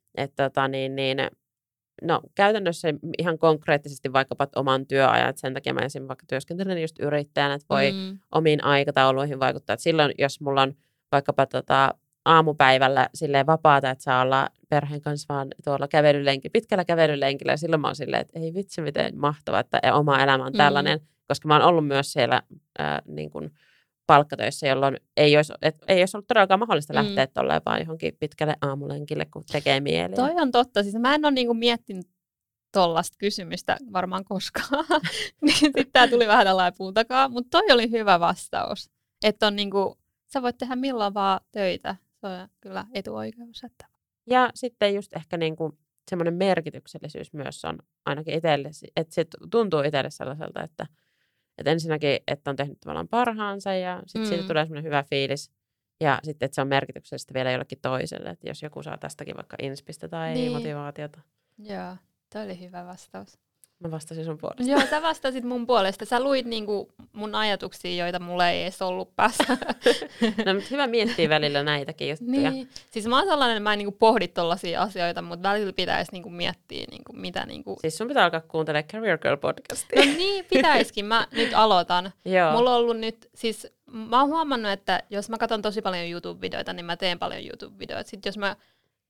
no käytännössä ihan konkreettisesti vaikkapa oman työajan. Sen takia mä esimerkiksi vaikka työskentelen just yrittäjänä, että voi omiin aikatauluihin vaikuttaa. Että silloin, jos mulla on vaikkapa aamupäivällä silleen vapaata, että saa olla perheen kanssa vaan tuolla pitkällä kävelylenkillä. Ja silloin mä oon silleen, että ei vitsi miten mahtavaa, että oma elämä on tällainen. Koska mä oon ollut myös siellä niin kuin palkkatöissä, jolloin ei olisi ollut todellakaan mahdollista lähteä tolleen vaan johonkin pitkälle aamulenkille, kun tekee mieli. Toi on totta. Siis mä en ole niinku miettinyt tollaista kysymystä varmaan koskaan. Niin sitten tää tuli vähän tällainen puun takaa. Mutta toi oli hyvä vastaus. Että on niinku, sä voit tehdä milloin vaan töitä. Se on kyllä etuoikeus. Että. Ja sitten just ehkä niinku semmoinen merkityksellisyys myös on ainakin itselle, että se tuntuu itselle sellaiselta, että ensinnäkin, että on tehnyt tavallaan parhaansa ja sitten siitä tulee semmoinen hyvä fiilis. Ja sitten, että se on merkityksellistä vielä jollekin toiselle, että jos joku saa tästäkin vaikka inspistä tai motivaatiota. Joo, toi oli hyvä vastaus. Mä vastasin sun puolesta. Joo, sä vastasit mun puolesta. Sä luit niinku mun ajatuksia, joita mulla ei edes ollut päässä. No, mutta hyvä miettiä välillä näitäkin juttuja. Niin. Siis mä oon sellainen, että mä en niinku pohdi tollaisia asioita, mutta välillä pitäisi niinku miettiä, niinku, mitä niinku. Siis sun pitää alkaa kuuntelemaan Career Girl -podcastia. No niin, pitäisikin. Mä nyt aloitan. Joo. Mulla on ollut nyt, siis mä oon huomannut, että jos mä katson tosi paljon YouTube-videoita, niin mä teen paljon YouTube-videoita. Sitten jos mä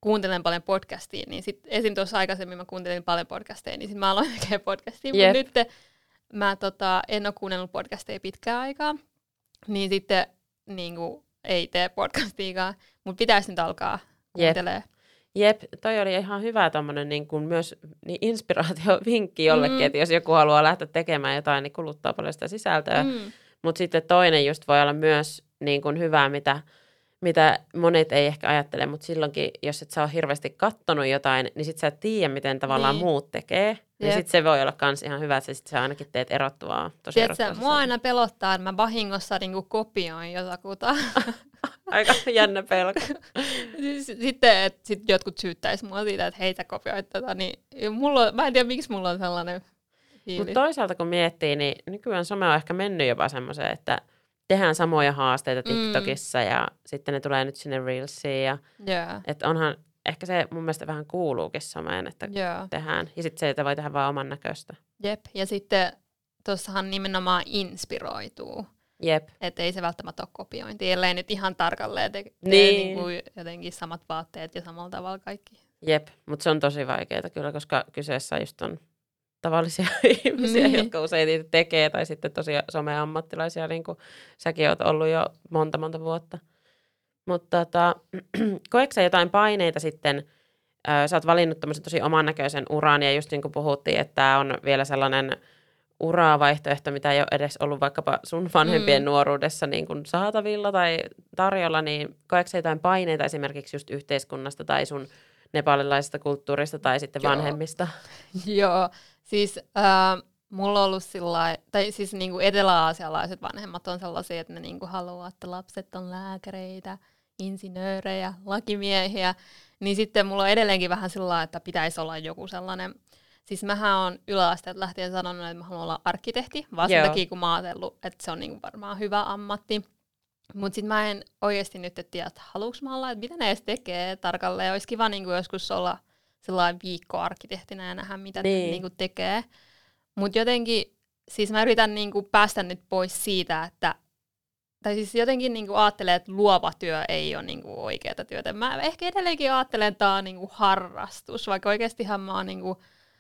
kuuntelen paljon podcastia, niin sit esim. Tuossa aikaisemmin mä kuuntelin paljon podcasteja, niin sit mä aloin tekemään podcastia, mutta nyt mä en ole kuunnellut podcasteja pitkään aikaa, niin sitten niinku, ei tee podcastiakaan, mutta pitäisi nyt alkaa kuuntelemaan. Jep, toi oli ihan hyvä tommonen niin kuin myös niin inspiraatiovinkki jollekin, että jos joku haluaa lähteä tekemään jotain, niin kuluttaa paljon sitä sisältöä. Mutta sitten toinen just voi olla myös niin kuin hyvää, mitä monet ei ehkä ajattele, mutta silloinkin, jos et sä ole hirveästi kattonut jotain, niin sit sä et tiedä, miten tavallaan muut tekee. Niin sit se voi olla kans ihan hyvä, että sä ainakin teet erottuvaa. Tiedätkö, mua aina pelottaa, että mä vahingossa niinku kopioin jotakuta. Aika jännä pelko. Sitten, että jotkut syyttäis mua siitä, että hei sä kopioit tätä, niin mä en tiedä, miksi mulla on sellainen fiilis. Mutta toisaalta kun miettii, niin nykyään some on ehkä mennyt jopa semmoiseen, että tehdään samoja haasteita TikTokissa ja sitten ne tulee nyt sinne Reelsiin. Että onhan, ehkä se mun mielestä vähän kuuluukin someen, että tehdään. Ja sitten se, että voi tehdä vaan oman näköistä. Jep, ja sitten tuossahan nimenomaan inspiroituu. Jep. Että ei se välttämättä ole kopiointi, ellei nyt ihan tarkalleen tee niin kuin jotenkin samat vaatteet ja samalla tavalla kaikki. Jep, mutta se on tosi vaikeaa kyllä, koska kyseessä just on tavallisia ihmisiä, jotka usein niitä tekee, tai sitten tosiaan some-ammattilaisia, niin kuin säkin oot ollut jo monta vuotta. Mutta koetko sä jotain paineita sitten, sä oot valinnut tämmöisen tosi oman näköisen uran, ja just niin kuin puhuttiin, että tämä on vielä sellainen uravaihtoehto, mitä ei ole edes ollut vaikkapa sun vanhempien nuoruudessa niin kuin saatavilla tai tarjolla, niin koetko sä jotain paineita esimerkiksi just yhteiskunnasta tai sun nepalilaisesta kulttuurista tai sitten vanhemmista? Joo, siis mulla on ollut tai siis niinku etelä-aasialaiset vanhemmat on sellaisia, että ne niinku haluaa, että lapset on lääkäreitä, insinöörejä, lakimiehiä, niin sitten mulla on edelleenkin vähän sillä, että pitäisi olla joku sellainen. Siis mähän on yläasteelta lähtien sanonut, että mä haluan olla arkkitehti, vaan sen takia kun mä oon ajatellut, että se on niinku varmaan hyvä ammatti. Mutta sitten mä en oikeasti nyt tiedä, että haluanko mä olla, että mitä ne edes tekee tarkalleen. Olisi kiva niinku joskus olla sellainen viikko arkkitehtinä ja nähdä, mitä niinku tekee. Mutta jotenkin, siis mä yritän niinku päästä nyt pois siitä, että tai siis jotenkin niinku ajattelen, että luova työ ei ole niinku oikeaa työtä. Mä ehkä edelleenkin ajattelen, että tämä on niinku harrastus, vaikka oikeastihan mä oon niinku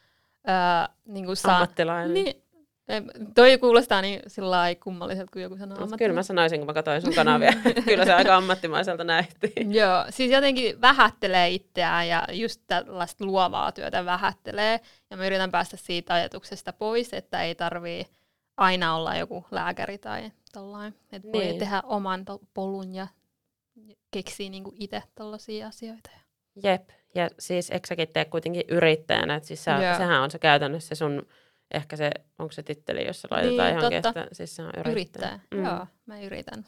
ammattilainen. Niin, toi kuulostaa niin sillai kummalliselta, kun joku sanoo ammattilainen. Kyllä mä sanoisin, kun mä katsoin sun kanavia. Kyllä se aika ammattimaiselta näytti. Joo, siis jotenkin vähättelee itseään ja just tällaista luovaa työtä vähättelee. Ja mä yritän päästä siitä ajatuksesta pois, että ei tarvii aina olla joku lääkäri tai tollain. Että voi tehdä oman polun ja keksii niinku itse tällaisia asioita. Jep, ja siis eikö säkin tee kuitenkin yrittäjänä, että siis sehän on se käytännössä sun, ehkä se, onko se titteli, jos laitetaan niin, johonkin, että siis se on yrittäjä. Joo, mä yritän.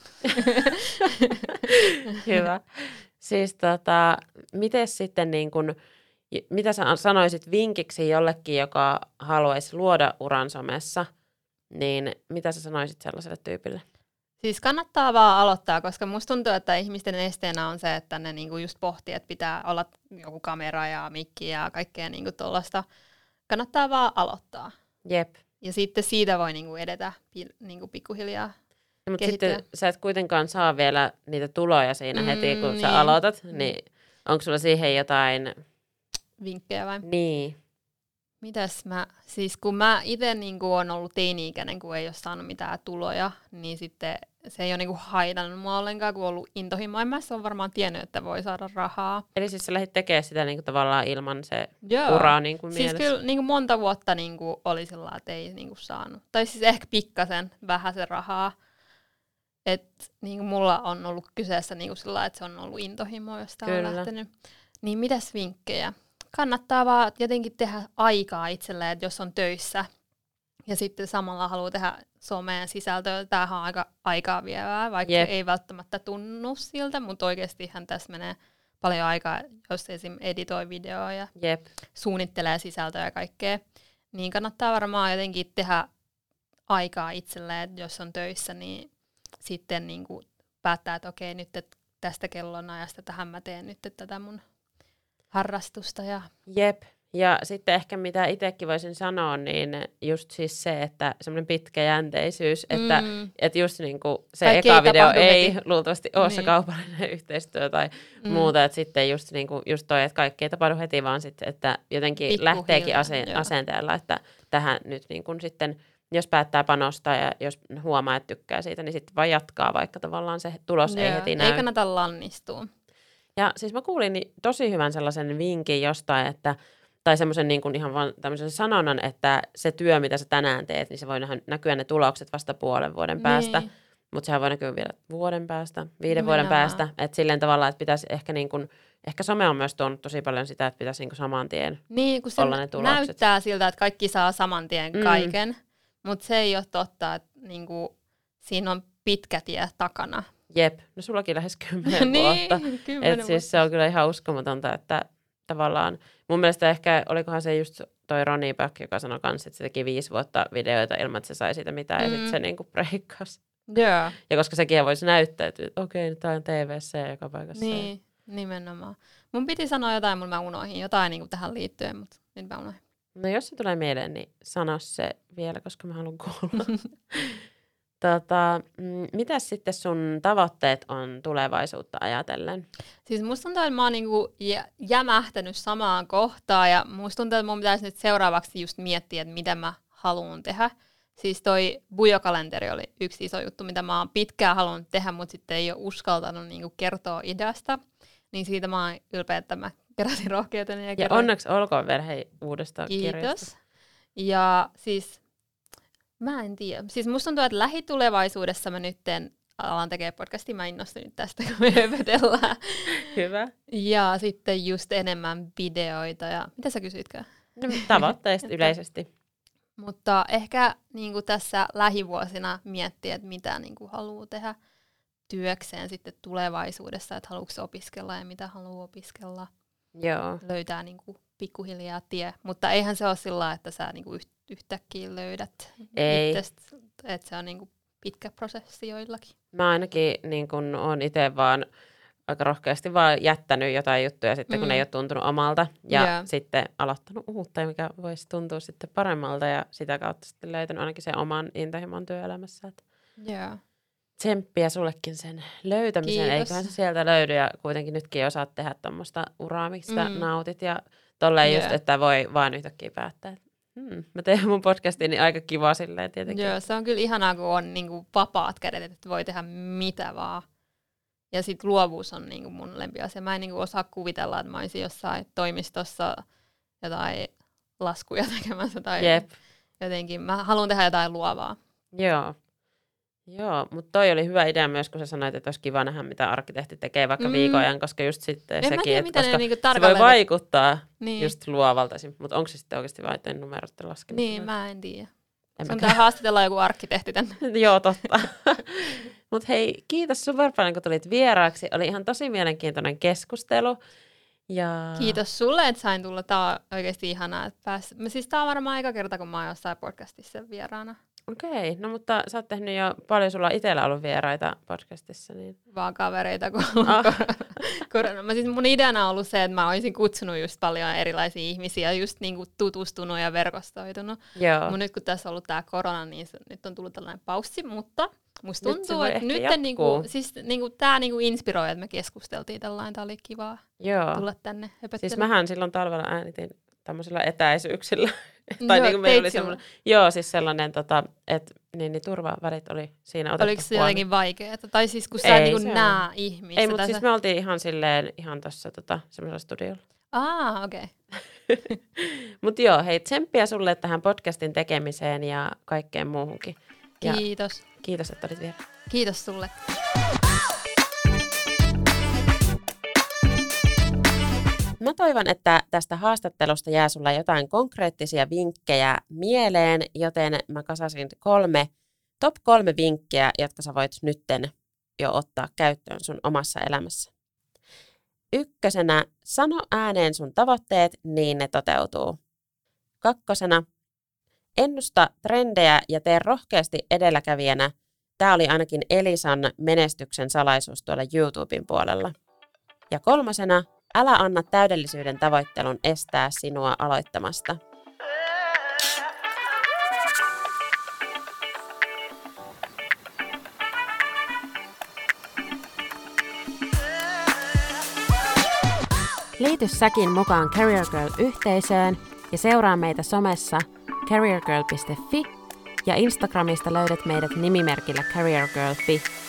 Hyvä. Siis miten sitten niin kun, mitä sä sanoisit vinkiksi jollekin, joka haluaisi luoda uran somessa, niin mitä sä sanoisit sellaiselle tyypille? Siis kannattaa vaan aloittaa, koska musta tuntuu, että ihmisten esteenä on se, että ne niinku just pohtii, että pitää olla joku kamera ja mikki ja kaikkea niinku tollaista. Kannattaa vaan aloittaa. Jep. Ja sitten siitä voi niinku edetä niinku pikkuhiljaa. No, mutta sitten sä et kuitenkaan saa vielä niitä tuloja siinä heti, kun sä aloitat. Niin onko sulla siihen jotain vinkkejä vai? Niin. Mitäs siis kun mä itse niinku on ollut teini-ikäinen, kun ei ole saanut mitään tuloja, niin sitten se ei ole niinku haitannut mua ollenkaan, kun on ollut intohimoa. Mä on varmaan tiennyt, että voi saada rahaa. Eli siis sä lähdit tekemään sitä niinku tavallaan ilman se uraa niinku mielessä? Siis kyllä niinku monta vuotta niinku oli sillä, että ei niinku saanut. Tai siis ehkä pikkasen vähäsen rahaa. Että niinku mulla on ollut kyseessä niinku sillä, että se on ollut intohimo, josta on lähtenyt. Niin mitäs vinkkejä? Kannattaa vaan jotenkin tehdä aikaa itselleen, että jos on töissä ja sitten samalla haluaa tehdä someen sisältöä. Tämähän on aika aikaa vievää, vaikka ei välttämättä tunnu siltä, mutta oikeastihan tässä menee paljon aikaa, jos esim. Editoi videoa ja suunnittelee sisältöä ja kaikkea. Niin kannattaa varmaan jotenkin tehdä aikaa itselleen, että jos on töissä, niin sitten niin kuin päättää, että okei, nyt tästä kellonajasta tähän mä teen nyt tätä mun harrastusta. Jep, Ja sitten ehkä mitä itsekin voisin sanoa, niin just siis se, että semmoinen pitkäjänteisyys, että just niin kuin se kaikki eka ei video tapahdu ei heti. luultavasti ole se Niin. kaupallinen yhteistyö tai muuta, että sitten just, niin kuin, just toi, että kaikki ei tapahdu heti, vaan sitten, että jotenkin Pikkuhiljaa, lähteekin joo. asenteella, että tähän nyt niin kuin sitten, jos päättää panostaa ja jos huomaa, että tykkää siitä, niin sitten vaan jatkaa, vaikka tavallaan se tulos ei heti näy. Ei kannata lannistua. Ja siis mä kuulin tosi hyvän sellaisen vinkin jostain, että tai semmoisen niin kuin ihan vaan tämmöisen sanonnan, että se työ, mitä sä tänään teet, niin se voi näkyä ne tulokset vasta puolen vuoden päästä. Niin. Mutta sehän voi näkyä vielä vuoden päästä, 5 Nimenomaan. vuoden päästä. Että silleen tavallaan, että pitäisi ehkä niin kuin, ehkä some on myös tuonut tosi paljon sitä, että pitäisi niin kuin saman tien Niin, kun se olla ne tulokset. näyttää siltä, että kaikki saa saman tien kaiken, mutta se ei ole totta, että niinku, siinä on pitkä tie takana. Jep, no sullakin lähes 10 vuotta. 10 Et siis se on kyllä ihan uskomatonta, että tavallaan mun mielestä ehkä, olikohan se just toi Ronnie Back, joka sanoi kanssa, että se teki 5 vuotta videoita ilman, että se sai siitä mitään, ja sitten se niinku breikkasi. Joo. Ja koska sekin voisi näyttää, että okei, nyt tää on TV:ssä ja joka paikassa. Niin, nimenomaan. Mun piti sanoa jotain, mutta mä unohdin jotain niinku tähän liittyen, mutta nyt mä unohdin. No jos se tulee mieleen, niin sano se vielä, koska mä haluan kuulla. Mitäs sitten sun tavoitteet on tulevaisuutta ajatellen? Siis musta tuntuu, että mä oon niinku jämähtänyt samaan kohtaan ja musta tuntuu, että mun pitäisi nyt seuraavaksi just miettiä, että mitä mä haluan tehdä. Siis toi Bujo-kalenteri oli yksi iso juttu, mitä mä oon pitkään halunnut tehdä, mutta sitten ei ole uskaltanut niinku kertoa ideasta. Niin siitä mä oon ylpeä, että mä keräsin rohkeuteni. Ja onneksi olkoon vielä uudesta kirjasta. Kiitos. Ja siis mä en tiedä. Siis musta tuntuu, että lähitulevaisuudessa mä nytten alan tekee podcastia. Mä innostun nyt tästä, kun me höpötellään. Hyvä. Ja sitten just enemmän videoita. Ja mitä sä kysytkään? No, tavoitteista yleisesti. Mutta ehkä niin kuin tässä lähivuosina miettiä, että mitä niin kuin haluaa tehdä työkseen sitten tulevaisuudessa. Että haluatko opiskella ja mitä haluaa opiskella. Joo. Löytää niin kuin pikkuhiljaa tie. Mutta eihän se ole sillä, että sä niin kuin yhtäkkiä löydät itsestä. Että se on niin kuin pitkä prosessi joillakin. Mä ainakin niin kun oon itse vaan aika rohkeasti vaan jättänyt jotain juttuja sitten, kun ei ole tuntunut omalta. Ja sitten aloittanut uutta, mikä voisi tuntua sitten paremmalta. Ja sitä kautta sitten löytänyt ainakin sen oman intohimon työelämässä. Joo. Tsemppiä sullekin sen löytämiseen. Kiitos. Eiköhän se sieltä löydy ja kuitenkin nytkin osaat tehdä tuommoista uraa, mistä nautit. Ja tolleen just, että voi vaan yhtäkkiä päättää, mä teen mun podcastin, niin aika kiva silleen tietenkin. Joo, se on kyllä ihanaa, kun on niinku vapaat kädet, että voi tehdä mitä vaan. Ja sitten luovuus on niinku mun lempiasia. Mä en niinku osaa kuvitella, että mä olisin jossain toimistossa jotain laskuja tekemässä tai jotenkin. Mä haluan tehdä jotain luovaa. Joo, mutta toi oli hyvä idea myös, kun sä sanoit, että olisi kiva nähdä, mitä arkkitehti tekee vaikka viikon ajan, koska just sitten en sekin, että koska niinku se voi vaikuttaa just luovalta, mutta onko se sitten oikeasti vain numeroiden laskemista? Niin, mä en tiedä. Sun pitää haastatella joku arkkitehti tänne. Joo, totta. Mutta hei, kiitos super paljon, kun tulit vieraaksi. Oli ihan tosi mielenkiintoinen keskustelu. Ja... Kiitos sulle, että sain tulla. Tää on oikeasti ihanaa, että siis tää on varmaan aika kerta, kun mä oon jossain podcastissa vieraana. Okei, no mutta sä oot tehnyt jo paljon, sulla on itsellä ollut vieraita podcastissa. Niin... Vaan kavereita, kun korona. Siis mun ideana on ollut se, että mä olisin kutsunut just paljon erilaisia ihmisiä, just niinku tutustunut ja verkostoitunut. Mutta nyt kun tässä on ollut tää korona, niin nyt on tullut tällainen paussi, mutta musta tuntuu, että nyt niinku, tää niinku inspiroi, että me keskusteltiin tällainen, tää oli kivaa tulla tänne höpöttelemään. Siis mähän silloin talvella äänitin tämmöisellä etäisyyksillä. Tai niin kuin meillä oli semmoinen, siis sellainen, että niin turvavärit oli siinä otettu. Oliko se jotenkin vaikeaa? Tai siis kun sä niin näe ihmistä? Ei, mutta siis me oltiin ihan silleen, ihan tuossa semmoisella studiolla. Okei. Mutta joo, hei, tsemppiä sulle tähän podcastin tekemiseen ja kaikkeen muuhunkin. Kiitos. Ja kiitos, että olit vielä. Kiitos sulle. Mä toivon, että tästä haastattelusta jää sulla jotain konkreettisia vinkkejä mieleen, joten mä kasasin top 3 vinkkiä, jotka sä voit nytten jo ottaa käyttöön sun omassa elämässä. 1. Sano ääneen sun tavoitteet, niin ne toteutuu. 2. Ennusta trendejä ja tee rohkeasti edelläkävijänä. Tää oli ainakin Elisan menestyksen salaisuus tuolla YouTuben puolella. Ja 3. älä anna täydellisyyden tavoittelun estää sinua aloittamasta. Liity säkin mukaan Career Girl-yhteisöön ja seuraa meitä somessa careergirl.fi ja Instagramista löydät meidät nimimerkillä careergirl.fi.